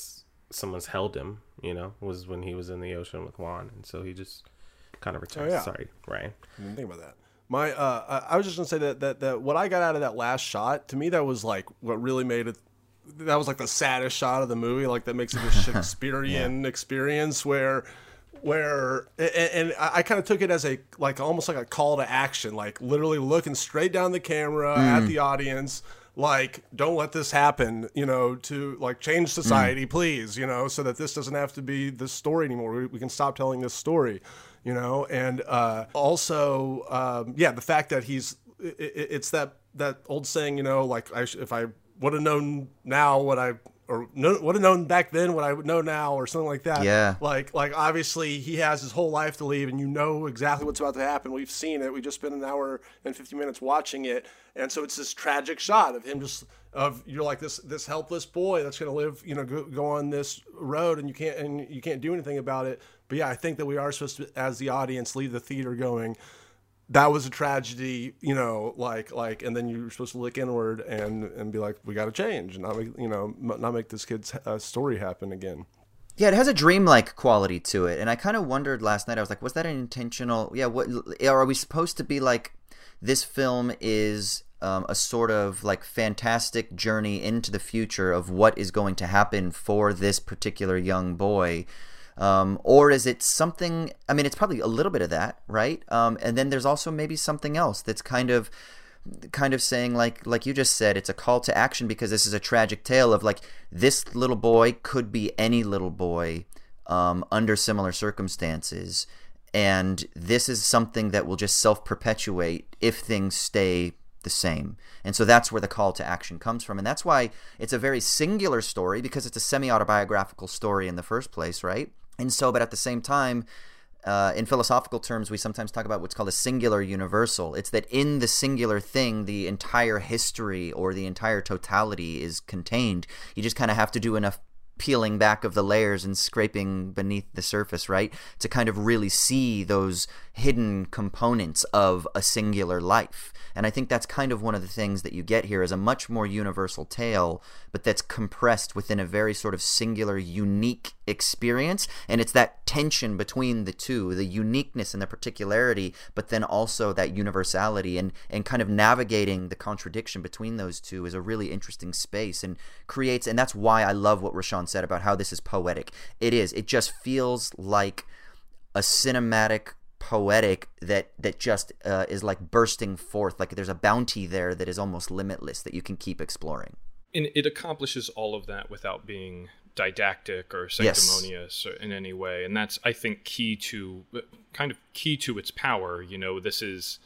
someone's held him, you know, was when he was in the ocean with Juan. And so he just kind of returned. Oh, yeah. Sorry, Ryan. I didn't think about that. My, uh, I I was just gonna say that, that that what I got out of that last shot, to me, that was like what really made it. That was like the saddest shot of the movie. Like that makes it a Shakespearean yeah. experience where, where, and, and I kind of took it as a like almost like a call to action, like literally looking straight down the camera mm. at the audience. Like, don't let this happen, you know, to like change society, mm. please, you know, so that this doesn't have to be this story anymore. We, we can stop telling this story, you know, and uh, also, um, yeah, the fact that he's, it, it's that, that old saying, you know, like I, if I would have known now what I, or know, would have known back then what I would know now or something like that. Yeah. Like, like obviously he has his whole life to leave and you know exactly what's about to happen. We've seen it. We just spent an hour and fifty minutes watching it. And so it's this tragic shot of him just, of you're like this, this helpless boy that's going to live, you know, go, go on this road and you can't, and you can't do anything about it. But yeah, I think that we are supposed to, as the audience, leave the theater going, that was a tragedy, you know, like, like, and then you're supposed to look inward and, and be like, we got to change and not make, you know, not make this kid's uh, story happen again. Yeah, it has a dreamlike quality to it. And I kind of wondered last night, I was like, was that an intentional, yeah, what, are we supposed to be like, this film is um, a sort of like fantastic journey into the future of what is going to happen for this particular young boy? Um, or is it something, I mean, it's probably a little bit of that, right? Um, and then there's also maybe something else that's kind of, kind of saying like, like you just said, it's a call to action because this is a tragic tale of like, this little boy could be any little boy, um, under similar circumstances. And this is something that will just self-perpetuate if things stay the same. And so that's where the call to action comes from. And that's why it's a very singular story because it's a semi-autobiographical story in the first place, right? And so, but at the same time, uh, in philosophical terms, we sometimes talk about what's called a singular universal. It's that in the singular thing, the entire history or the entire totality is contained. You just kind of have to do enough peeling back of the layers and scraping beneath the surface, right? To kind of really see those hidden components of a singular life. And I think that's kind of one of the things that you get here is a much more universal tale, but that's compressed within a very sort of singular, unique experience. And it's that tension between the two, the uniqueness and the particularity, but then also that universality and, and kind of navigating the contradiction between those two is a really interesting space and creates, and that's why I love what Rashawn said about how this is poetic. It is. It just feels like a cinematic poetic that that just uh, is like bursting forth, like there's a bounty there that is almost limitless that you can keep exploring. And it accomplishes all of that without being didactic or sanctimonious yes. in any way, and that's, I think, key to kind of key to its power. You know, this is,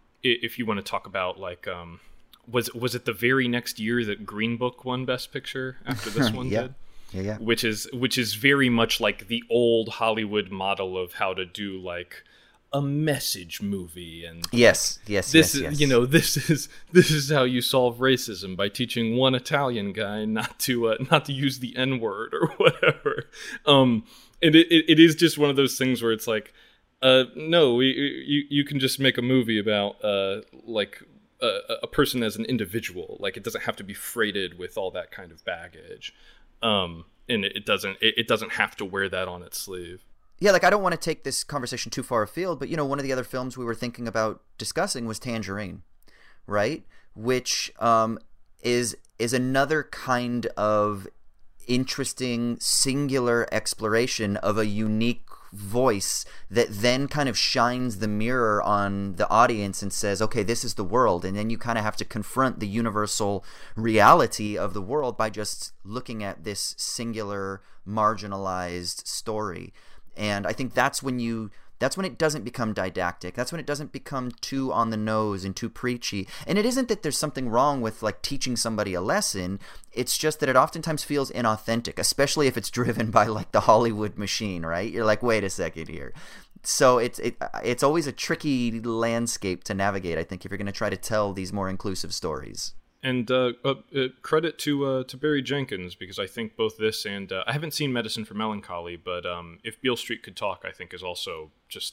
if you want to talk about like um was was it the very next year that Green Book won Best Picture after this one yeah. did? Yeah, yeah. Which is which is very much like the old Hollywood model of how to do like a message movie, and yes, yes, this yes, is yes. you know this is this is how you solve racism by teaching one Italian guy not to uh, not to use the N-word or whatever. Um, and it, it it is just one of those things where it's like, uh, no, we, you you can just make a movie about uh like a, a person as an individual. Like it doesn't have to be freighted with all that kind of baggage. Um, and it, it doesn't it, it doesn't have to wear that on its sleeve. Yeah, like I don't want to take this conversation too far afield, but you know, one of the other films we were thinking about discussing was Tangerine, right? Which um, is is another kind of interesting singular exploration of a unique voice that then kind of shines the mirror on the audience and says, okay, this is the world. And then you kind of have to confront the universal reality of the world by just looking at this singular marginalized story. And I think that's when you that's when it doesn't become didactic. That's when it doesn't become too on the nose and too preachy. And it isn't that there's something wrong with like teaching somebody a lesson. It's just that it oftentimes feels inauthentic, especially if it's driven by like the Hollywood machine, right? You're like, wait a second here. So it's it, it's always a tricky landscape to navigate, I think, if you're going to try to tell these more inclusive stories. And uh, uh, uh, credit to uh, to Barry Jenkins, because I think both this and uh, I haven't seen Medicine for Melancholy, but um, If Beale Street Could Talk, I think is also just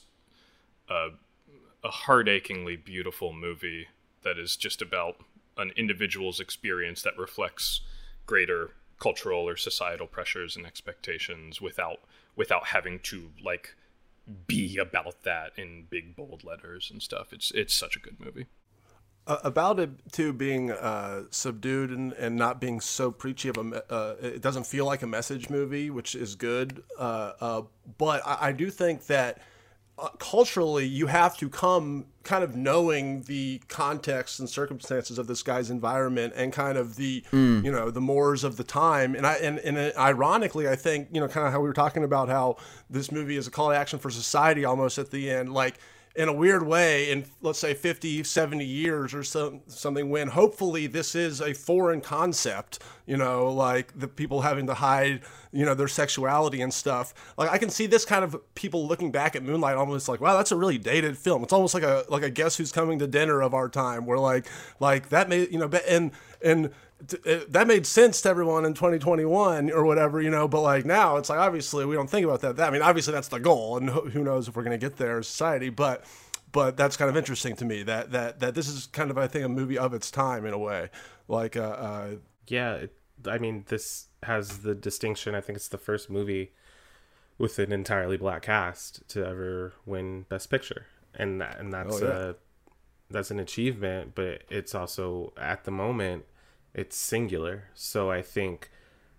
a, a heart-achingly beautiful movie that is just about an individual's experience that reflects greater cultural or societal pressures and expectations without without having to like be about that in big bold letters and stuff. It's it's such a good movie. Uh, about it too being uh, subdued and, and not being so preachy of a, uh, it doesn't feel like a message movie, which is good. Uh, uh, but I, I do think that uh, culturally you have to come kind of knowing the context and circumstances of this guy's environment and kind of the, mm. you know, the mores of the time. And I, and, and uh, ironically, I think, you know, kind of how we were talking about how this movie is a call to action for society almost at the end, like, in a weird way, in let's say fifty, seventy years or so, something, when hopefully this is a foreign concept, you know, like the people having to hide, you know, their sexuality and stuff. Like I can see this kind of people looking back at Moonlight almost like, wow, that's a really dated film. It's almost like a like a Guess Who's Coming to Dinner of our time, where like like that made, you know, and and. that made sense to everyone in twenty twenty-one or whatever, you know, but like now it's like, obviously we don't think about that. I mean, obviously that's the goal, and who knows if we're going to get there as society, but, but that's kind of interesting to me that, that, that this is kind of, I think, a movie of its time in a way. Like, uh, uh yeah, it, I mean, this has the distinction. I think it's the first movie with an entirely black cast to ever win Best Picture. And that, and that's oh, yeah. a, that's an achievement, but it's also at the moment, it's singular. So I think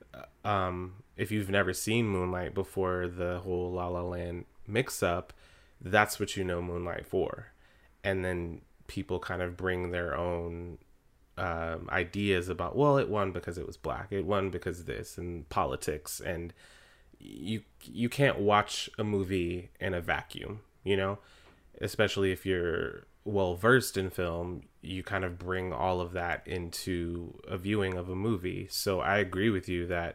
um, if you've never seen Moonlight before the whole La La Land mix-up, that's what you know Moonlight for. And then people kind of bring their own um, ideas about, well, it won because it was black. It won because of this, and politics. And you you can't watch a movie in a vacuum, you know? Especially if you're well-versed in film, you kind of bring all of that into a viewing of a movie. So I agree with you that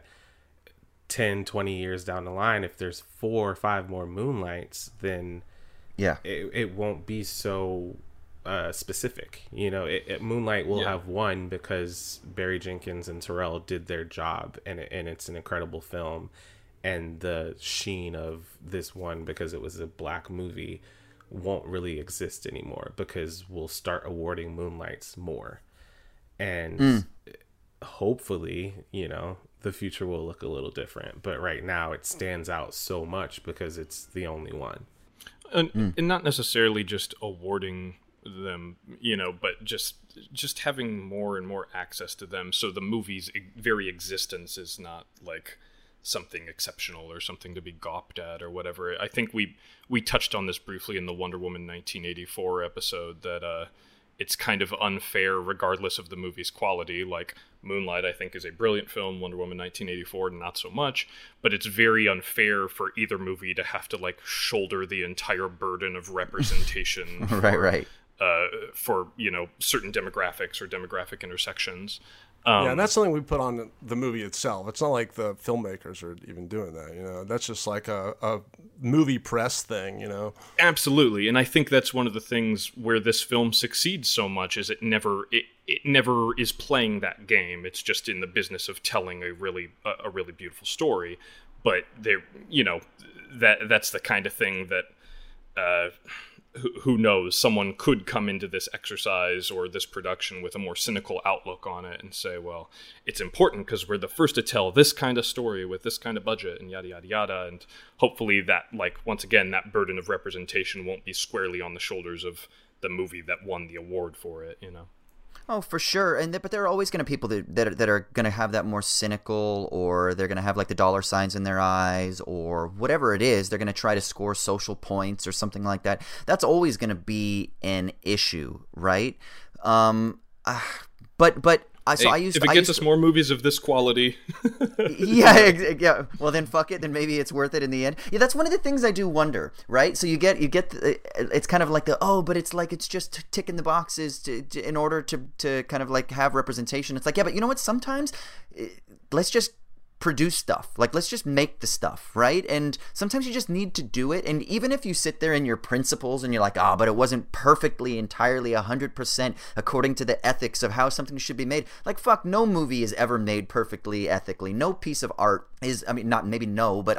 ten, twenty years down the line, if there's four or five more Moonlights, then yeah, it, it won't be so uh, specific. You know, it, it, Moonlight will yeah. have won because Barry Jenkins and Terrell did their job, and it, and it's an incredible film. And the sheen of this one, because it was a black movie, won't really exist anymore, because we'll start awarding Moonlights more. And mm. hopefully, you know, the future will look a little different. But right now it stands out so much because it's the only one. And, mm. and not necessarily just awarding them, you know, but just just having more and more access to them. So the movie's very existence is not like something exceptional or something to be gawped at or whatever. I think we we touched on this briefly in the Wonder Woman nineteen eighty-four episode, that uh, it's kind of unfair regardless of the movie's quality. Like Moonlight, I think, is a brilliant film. Wonder Woman nineteen eighty-four, not so much. But it's very unfair for either movie to have to like shoulder the entire burden of representation. right, for, right. Uh, for, you know, certain demographics or demographic intersections. Um, yeah, and that's something we put on the movie itself. It's not like the filmmakers are even doing that, you know. That's just like a, a movie press thing, you know. Absolutely, and I think that's one of the things where this film succeeds so much, is it never it, it never is playing that game. It's just in the business of telling a really a, a really beautiful story. But they, you know, that that's the kind of thing that. Uh, Who knows? Someone could come into this exercise or this production with a more cynical outlook on it and say, well, it's important because we're the first to tell this kind of story with this kind of budget and yada, yada, yada. And hopefully that, like, once again, that burden of representation won't be squarely on the shoulders of the movie that won the award for it, you know? Oh, for sure. And th- but there are always going to be people that that are, that are going to have that more cynical, or they're going to have like the dollar signs in their eyes, or whatever it is. They're going to try to score social points or something like that. That's always going to be an issue, right? Um, uh, but but I so hey, I used if it I gets used us more movies of this quality. yeah, yeah. Well, then fuck it. Then maybe it's worth it in the end. Yeah, that's one of the things I do wonder, right? So you get you get the, it's kind of like the oh, but it's like it's just ticking the boxes to, to in order to to kind of like have representation. It's like, yeah, but you know what? Sometimes let's just produce stuff. Like, let's just make the stuff, right? And sometimes you just need to do it. And even if you sit there in your principles and you're like, ah, oh, but it wasn't perfectly, entirely, one hundred percent according to the ethics of how something should be made. Like, fuck, no movie is ever made perfectly ethically. No piece of art is, I mean, not maybe no, but I mean,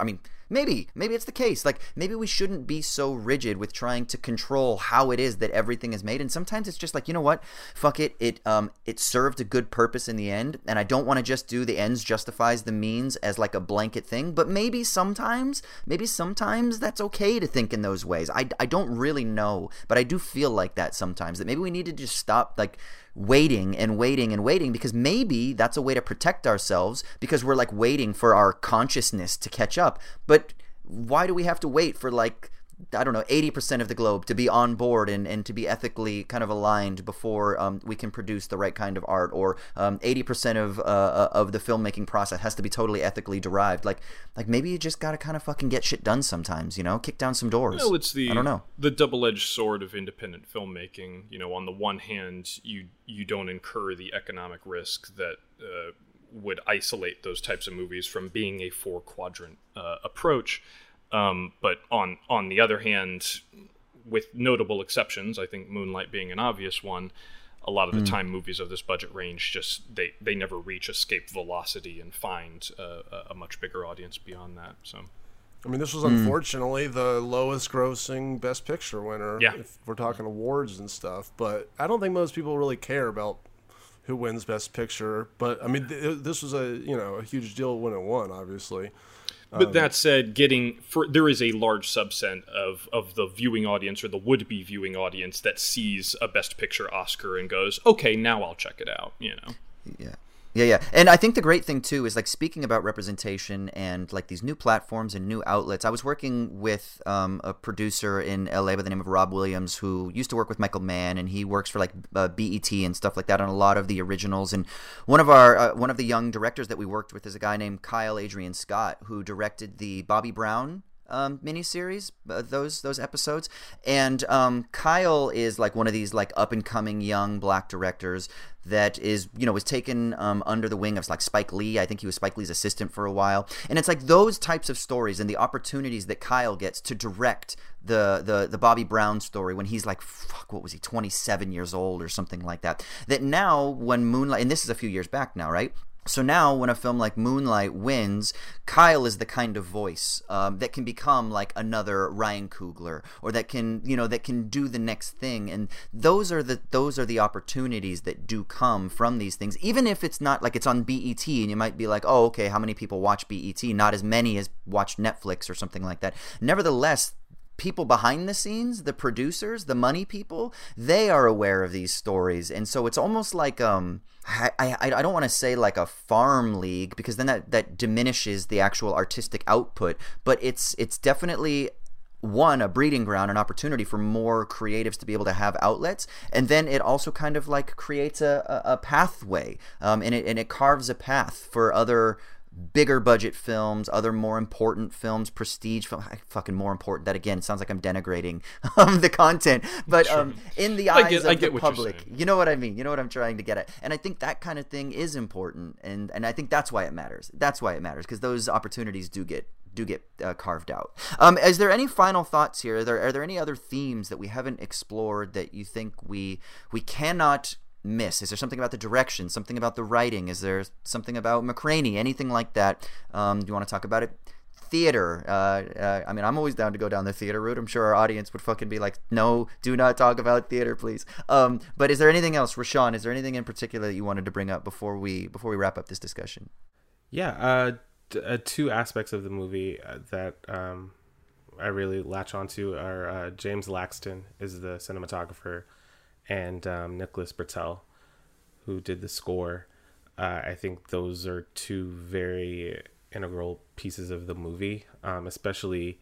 Maybe, maybe it's the case. Like, maybe we shouldn't be so rigid with trying to control how it is that everything is made. And sometimes it's just like, you know what? Fuck it. It um it served a good purpose in the end, and I don't want to just do the ends justifies the means as like a blanket thing. But maybe sometimes, maybe sometimes that's okay to think in those ways. I, I don't really know, but I do feel like that sometimes. That maybe we need to just stop like waiting and waiting and waiting, because maybe that's a way to protect ourselves, because we're like waiting for our consciousness to catch up. But why do we have to wait for like, I don't know, eighty percent of the globe to be on board and, and to be ethically kind of aligned before um, we can produce the right kind of art, or um, eighty percent of uh, of the filmmaking process has to be totally ethically derived? Like, like maybe you just gotta kind of fucking get shit done sometimes, you know, kick down some doors. No, it's the I don't know. the double-edged sword of independent filmmaking. You know, on the one hand, you you don't incur the economic risk that uh, would isolate those types of movies from being a four-quadrant uh, approach. Um, but on on the other hand, with notable exceptions, I think Moonlight being an obvious one, a lot of the mm. time movies of this budget range just they, they never reach escape velocity and find uh, a much bigger audience beyond that. So, I mean, this was unfortunately mm. the lowest grossing Best Picture winner. Yeah. If we're talking awards and stuff, but I don't think most people really care about who wins Best Picture. But I mean, th- this was a you know a huge deal when it won, obviously. But that said, getting for there is a large subset of, of the viewing audience or the would-be viewing audience that sees a Best Picture Oscar and goes, okay, now I'll check it out, you know? Yeah. Yeah, yeah. And I think the great thing, too, is, like, speaking about representation and, like, these new platforms and new outlets, I was working with um, a producer in L A by the name of Rob Williams, who used to work with Michael Mann, and he works for, like, uh, B E T and stuff like that on a lot of the originals. And one of our uh, one of the young directors that we worked with is a guy named Kyle Adrian Scott, who directed the Bobby Brown um miniseries, uh, those those episodes. And um Kyle is like one of these like up and coming young black directors that is, you know, was taken um under the wing of like Spike Lee. I think he was Spike Lee's assistant for a while. And it's like those types of stories and the opportunities that Kyle gets to direct the the the Bobby Brown story when he's like, fuck, what was he, twenty-seven years old or something like that. That now when Moonlight, and this is a few years back now, right? So now when a film like Moonlight wins, Kyle is the kind of voice um, that can become like another Ryan Coogler, or that can, you know, that can do the next thing. And those are the those are the opportunities that do come from these things, even if it's not like it's on B E T and you might be like, oh, okay, how many people watch B E T? Not as many as watch Netflix or something like that. Nevertheless, people behind the scenes, the producers, the money people, they are aware of these stories. And so it's almost like um I, I, I don't want to say like a farm league, because then that, that diminishes the actual artistic output, but it's it's definitely one, a breeding ground, an opportunity for more creatives to be able to have outlets. And then it also kind of like creates a, a, a pathway um, and it and it carves a path for other bigger budget films, other more important films, prestige film, fucking more important. That again sounds like I'm denigrating um, the content, but um, in the eyes get, of the public, you know what I mean. You know what I'm trying to get at, and I think that kind of thing is important, and and I think that's why it matters. That's why it matters, because those opportunities do get do get uh, carved out. Um, is there any final thoughts here? Are there are there any other themes that we haven't explored that you think we we cannot miss? Is there something about the direction, something about the writing? Is there something about McCraney, anything like that? Um, do you want to talk about it? Theater. Uh, uh, I mean, I'm always down to go down the theater route. I'm sure our audience would fucking be like, no, do not talk about theater, please. Um, but is there anything else, Rashawn? Is there anything in particular that you wanted to bring up before we before we wrap up this discussion? Yeah, uh, d- uh, two aspects of the movie that um, I really latch onto are uh, James Laxton is the cinematographer, and um, Nicholas Britell, who did the score. Uh, I think those are two very integral pieces of the movie, um, especially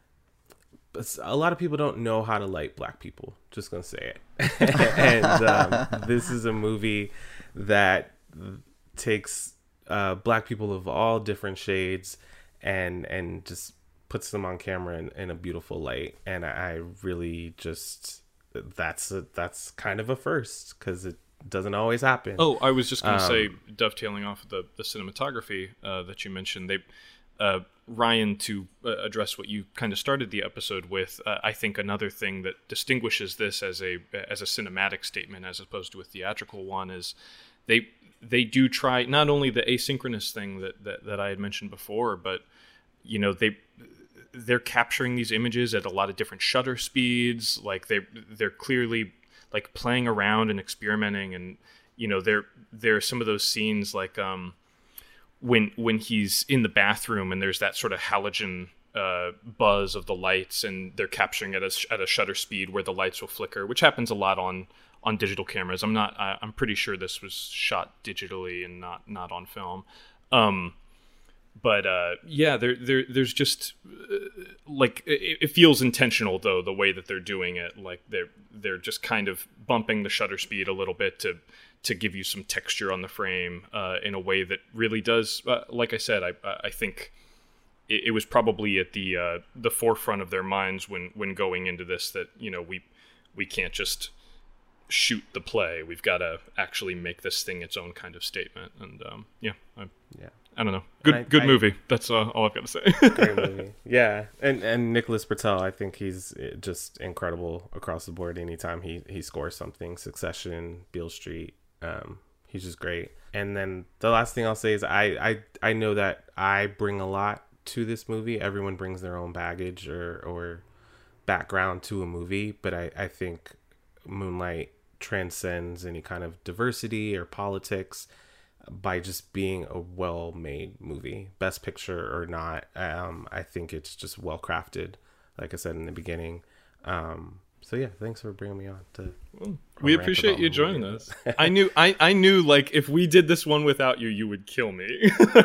a lot of people don't know how to like black people, just gonna say it. And um, this is a movie that takes uh, black people of all different shades and and just puts them on camera in, in a beautiful light. And I really just... that's a, that's kind of a first, because it doesn't always happen. Oh, I was just going to um, say, dovetailing off of the, the cinematography uh, that you mentioned, they uh, Ryan, to uh, address what you kind of started the episode with, uh, I think another thing that distinguishes this as a as a cinematic statement as opposed to a theatrical one is they they do try not only the asynchronous thing that, that, that I had mentioned before, but you know, they they're capturing these images at a lot of different shutter speeds. Like they they're clearly like playing around and experimenting, and you know, there there are some of those scenes like um when when he's in the bathroom and there's that sort of halogen uh, buzz of the lights, and they're capturing it at a, at a shutter speed where the lights will flicker, which happens a lot on on digital cameras. I'm not I, I'm pretty sure this was shot digitally and not not on film. Um, But uh, yeah, there, there, there's just uh, like it, it feels intentional though, the way that they're doing it. Like they're they're just kind of bumping the shutter speed a little bit to to give you some texture on the frame uh, in a way that really does. Uh, like I said, I I think it, it was probably at the uh, the forefront of their minds when when going into this, that you know we we can't just shoot the play. We've got to actually make this thing its own kind of statement. And um, yeah, I, yeah. I don't know. Good, I, good I, movie. That's uh, all I've got to say. Great movie. Yeah, and and Nicholas Britell, I think he's just incredible across the board. Anytime he he scores something, Succession, Beale Street, um, he's just great. And then the last thing I'll say is I I I know that I bring a lot to this movie. Everyone brings their own baggage or or background to a movie, but I I think Moonlight transcends any kind of diversity or politics by just being a well-made movie, best picture or not. um I think it's just well crafted, like I said in the beginning. Um so yeah, thanks for bringing me on to well, we appreciate you joining us. I knew I I knew like if we did this one without you, you would kill me.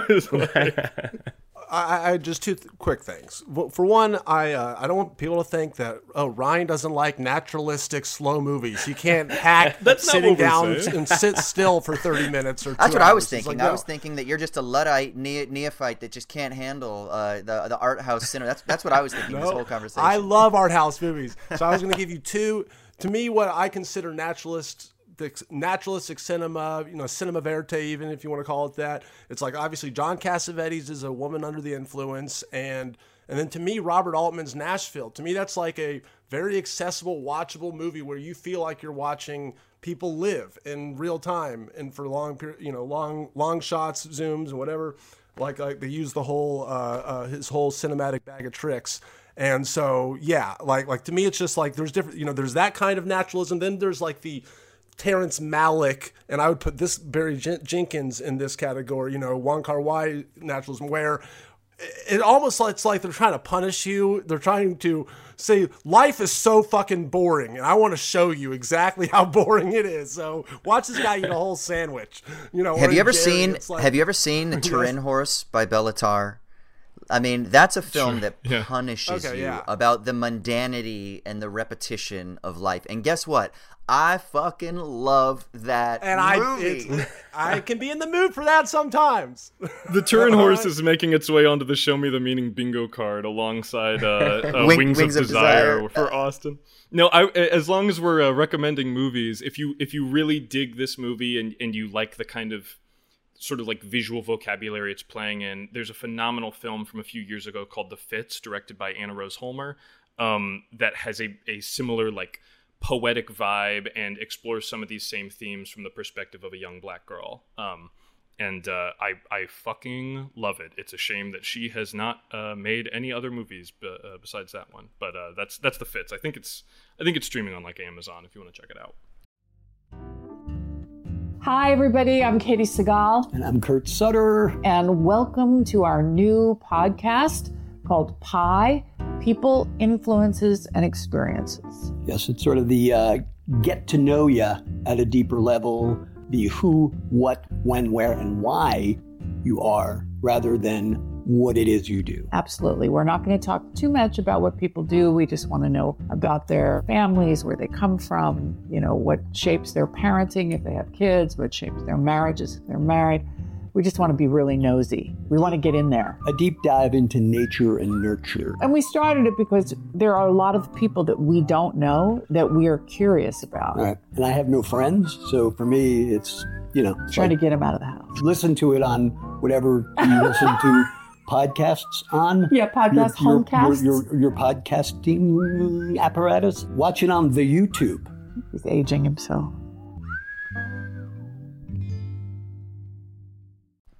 Like... I, I just two th- quick things. For one, I uh, I don't want people to think that oh Ryan doesn't like naturalistic slow movies. You can't hack That's sitting down and sit still for thirty minutes or two That's what hours. I was thinking. Like, no. I was thinking that you're just a Luddite ne- neophyte that just can't handle uh, the the art house cinema. That's that's what I was thinking. No, this whole conversation. I love art house movies, so I was going to give you two. To me, what I consider naturalist. The naturalistic cinema, you know, cinema verite, even if you want to call it that. It's like obviously John Cassavetes is a woman under the influence, and and then to me, Robert Altman's Nashville. To me, that's like a very accessible, watchable movie where you feel like you're watching people live in real time and for long, you know, long long shots, zooms, and whatever. Like like they use the whole uh, uh, his whole cinematic bag of tricks. And so yeah, like like to me, it's just like there's different, you know, there's that kind of naturalism. Then there's like the Terrence Malick, and I would put this Barry Jen- Jenkins in this category, you know, Wong Kar-wai naturalism, where it almost it's like they're trying to punish you. They're trying to say life is so fucking boring, and I want to show you exactly how boring it is. So watch this guy eat a whole sandwich. You know, have you ever Gary, seen like, Have you ever seen The Turin Horse by Bela Tarr? I mean, that's a film that yeah. punishes okay, you yeah. about the mundanity and the repetition of life. And guess what? I fucking love that and movie. I, it's, I can be in the mood for that sometimes. The Turin Horse is making its way onto the Show Me the Meaning bingo card alongside uh, uh, Wing, Wings, Wings of, of Desire, Desire for Austin. No, I, as long as we're uh, recommending movies, if you if you really dig this movie and, and you like the kind of sort of like visual vocabulary it's playing in, there's a phenomenal film from a few years ago called The Fits, directed by Anna Rose Holmer, um, that has a, a similar like poetic vibe and explores some of these same themes from the perspective of a young black girl. Um, and uh, I I fucking love it. It's a shame that she has not uh, made any other movies b- uh, besides that one. But uh, that's that's The Fits. I think it's I think it's streaming on like Amazon if you want to check it out. Hi, everybody. I'm Katie Segal. And I'm Kurt Sutter. And welcome to our new podcast called Pi, People, Influences, and Experiences. Yes, it's sort of the uh, get to know you at a deeper level, the who, what, when, where, and why you are, rather than what it is you do. Absolutely. We're not going to talk too much about what people do. We just want to know about their families, where they come from, you know, what shapes their parenting if they have kids, what shapes their marriages if they're married. We just want to be really nosy. We want to get in there. A deep dive into nature and nurture. And we started it because there are a lot of people that we don't know that we are curious about. All right. And I have no friends, so for me, it's, you know. Trying like, to get them out of the house. Listen to it on whatever you listen to podcasts on. Yeah, podcast, your, homecasts. Your, your, your podcasting apparatus. Watch it on the YouTube. He's aging himself.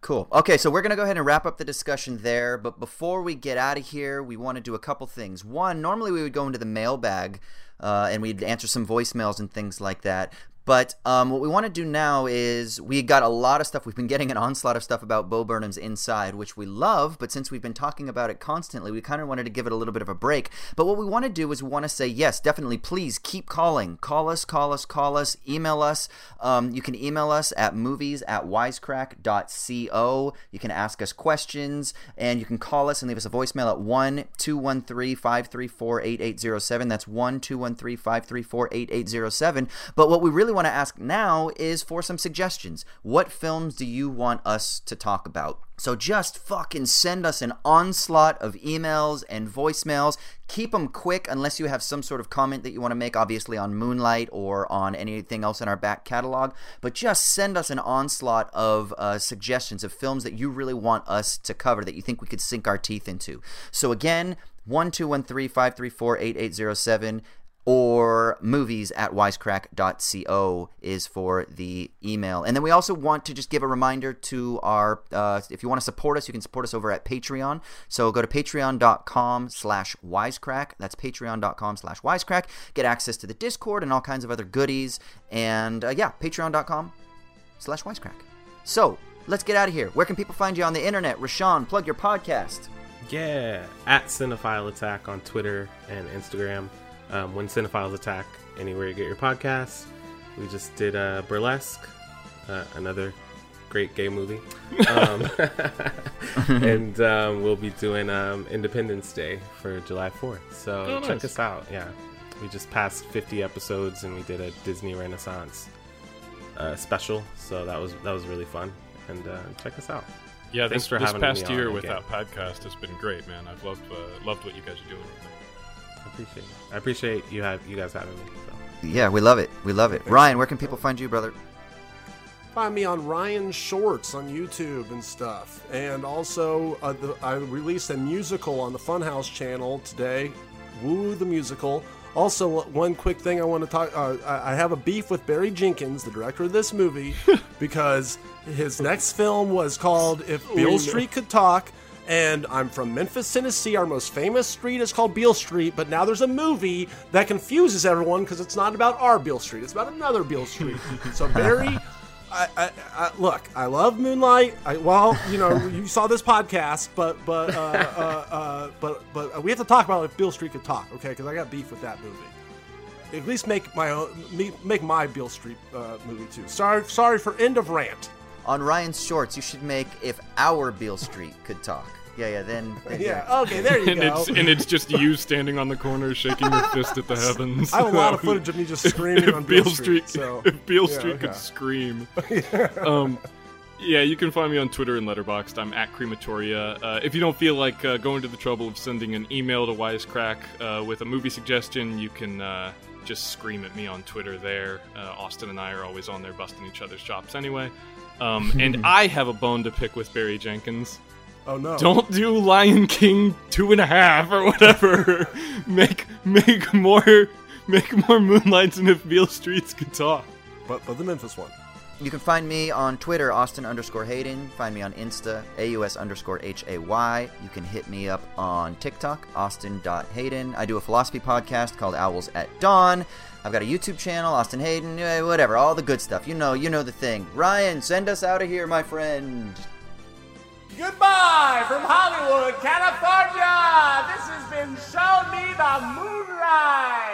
Cool. Okay, so we're going to go ahead and wrap up the discussion there. But before we get out of here, we want to do a couple things. One, normally we would go into the mailbag uh, and we'd answer some voicemails and things like that. But um, what we want to do now is we got a lot of stuff. We've been getting an onslaught of stuff about Bo Burnham's Inside, which we love. But since we've been talking about it constantly, we kind of wanted to give it a little bit of a break. But what we want to do is we want to say, yes, definitely, please keep calling. Call us, call us, call us. Email us. Um, you can email us at movies at wisecrack dot co. You can ask us questions. And you can call us and leave us a voicemail at one two one three, five three four, eight eight zero seven. That's one two one three, five three four, eight eight zero seven. But what we really want to ask now is for some suggestions. What films do you want us to talk about? So just fucking send us an onslaught of emails and voicemails. Keep them quick unless you have some sort of comment that you want to make, obviously on Moonlight or on anything else in our back catalog. But just send us an onslaught of uh, suggestions of films that you really want us to cover, that you think we could sink our teeth into. So again, one two one three, five three four, eight eight zero seven. Or movies at wisecrack dot co is for the email. And then we also want to just give a reminder to our, uh, if you want to support us, you can support us over at Patreon. So go to patreon.com slash wisecrack. That's patreon.com slash wisecrack. Get access to the Discord and all kinds of other goodies. And uh, yeah, patreon.com slash wisecrack. So let's get out of here. Where can people find you on the internet? Rashawn, plug your podcast. Yeah, at Cinephile Attack on Twitter and Instagram. Um, when Cinephiles Attack, anywhere you get your podcasts. We just did uh, Burlesque, uh, another great gay movie. Um, and um, we'll be doing um, Independence Day for July fourth. So oh, check nice. us out. Yeah, we just passed fifty episodes and we did a Disney Renaissance uh, special. So that was that was really fun. And uh, check us out. Yeah, Thanks this, for this having past me year on with again. that podcast has been great, man. I've loved uh, loved what you guys are doing with it. I appreciate it. I appreciate you have you guys having me. So. Yeah, we love it. We love it. Ryan, where can people find you, brother? Find me on Ryan Shorts on YouTube and stuff. And also, uh, the, I released a musical on the Funhouse channel today, Woo the Musical. Also, one quick thing I want to talk, uh, I have a beef with Barry Jenkins, the director of this movie, because his next film was called If Beale Street Could Talk. And I'm from Memphis, Tennessee. Our most famous street is called Beale Street, but now there's a movie that confuses everyone because it's not about our Beale Street. It's about another Beale Street. So Barry, I, I, I, look, I love Moonlight. I, well, you know, you saw this podcast, but but uh, uh, uh, but but we have to talk about if Beale Street could talk, okay? Because I got beef with that movie. At least make my own, make my Beale Street uh, movie too. Sorry, sorry for end of rant. On Ryan's Shorts, you should make If Our Beale Street Could Talk. Yeah, yeah, then... then yeah, okay, there you and go. It's, and it's just you standing on the corner shaking your fist at the heavens. I have a lot of footage of me just screaming if on Beale Beale Street. Street So, if Beale yeah, Street okay. could scream. um, yeah, you can find me on Twitter and Letterboxd. I'm at Crematoria. Uh, if you don't feel like uh, going to the trouble of sending an email to Wisecrack uh, with a movie suggestion, you can... Uh, just scream at me on Twitter there. Uh, Austin and I are always on there busting each other's chops anyway. Um, and I have a bone to pick with Barry Jenkins. Oh no! Don't do Lion King two and a half or whatever. make make more make more Moonlights and If Beale Streets Could Talk. But but the Memphis one. You can find me on Twitter, Austin underscore Hayden. Find me on Insta, A U S underscore H A Y. You can hit me up on TikTok, Austin.Hayden. I do a philosophy podcast called Owls at Dawn. I've got a YouTube channel, Austin Hayden, whatever, all the good stuff. You know, you know the thing. Ryan, send us out of here, my friend. Goodbye from Hollywood, California. This has been Show Me the Moonlight.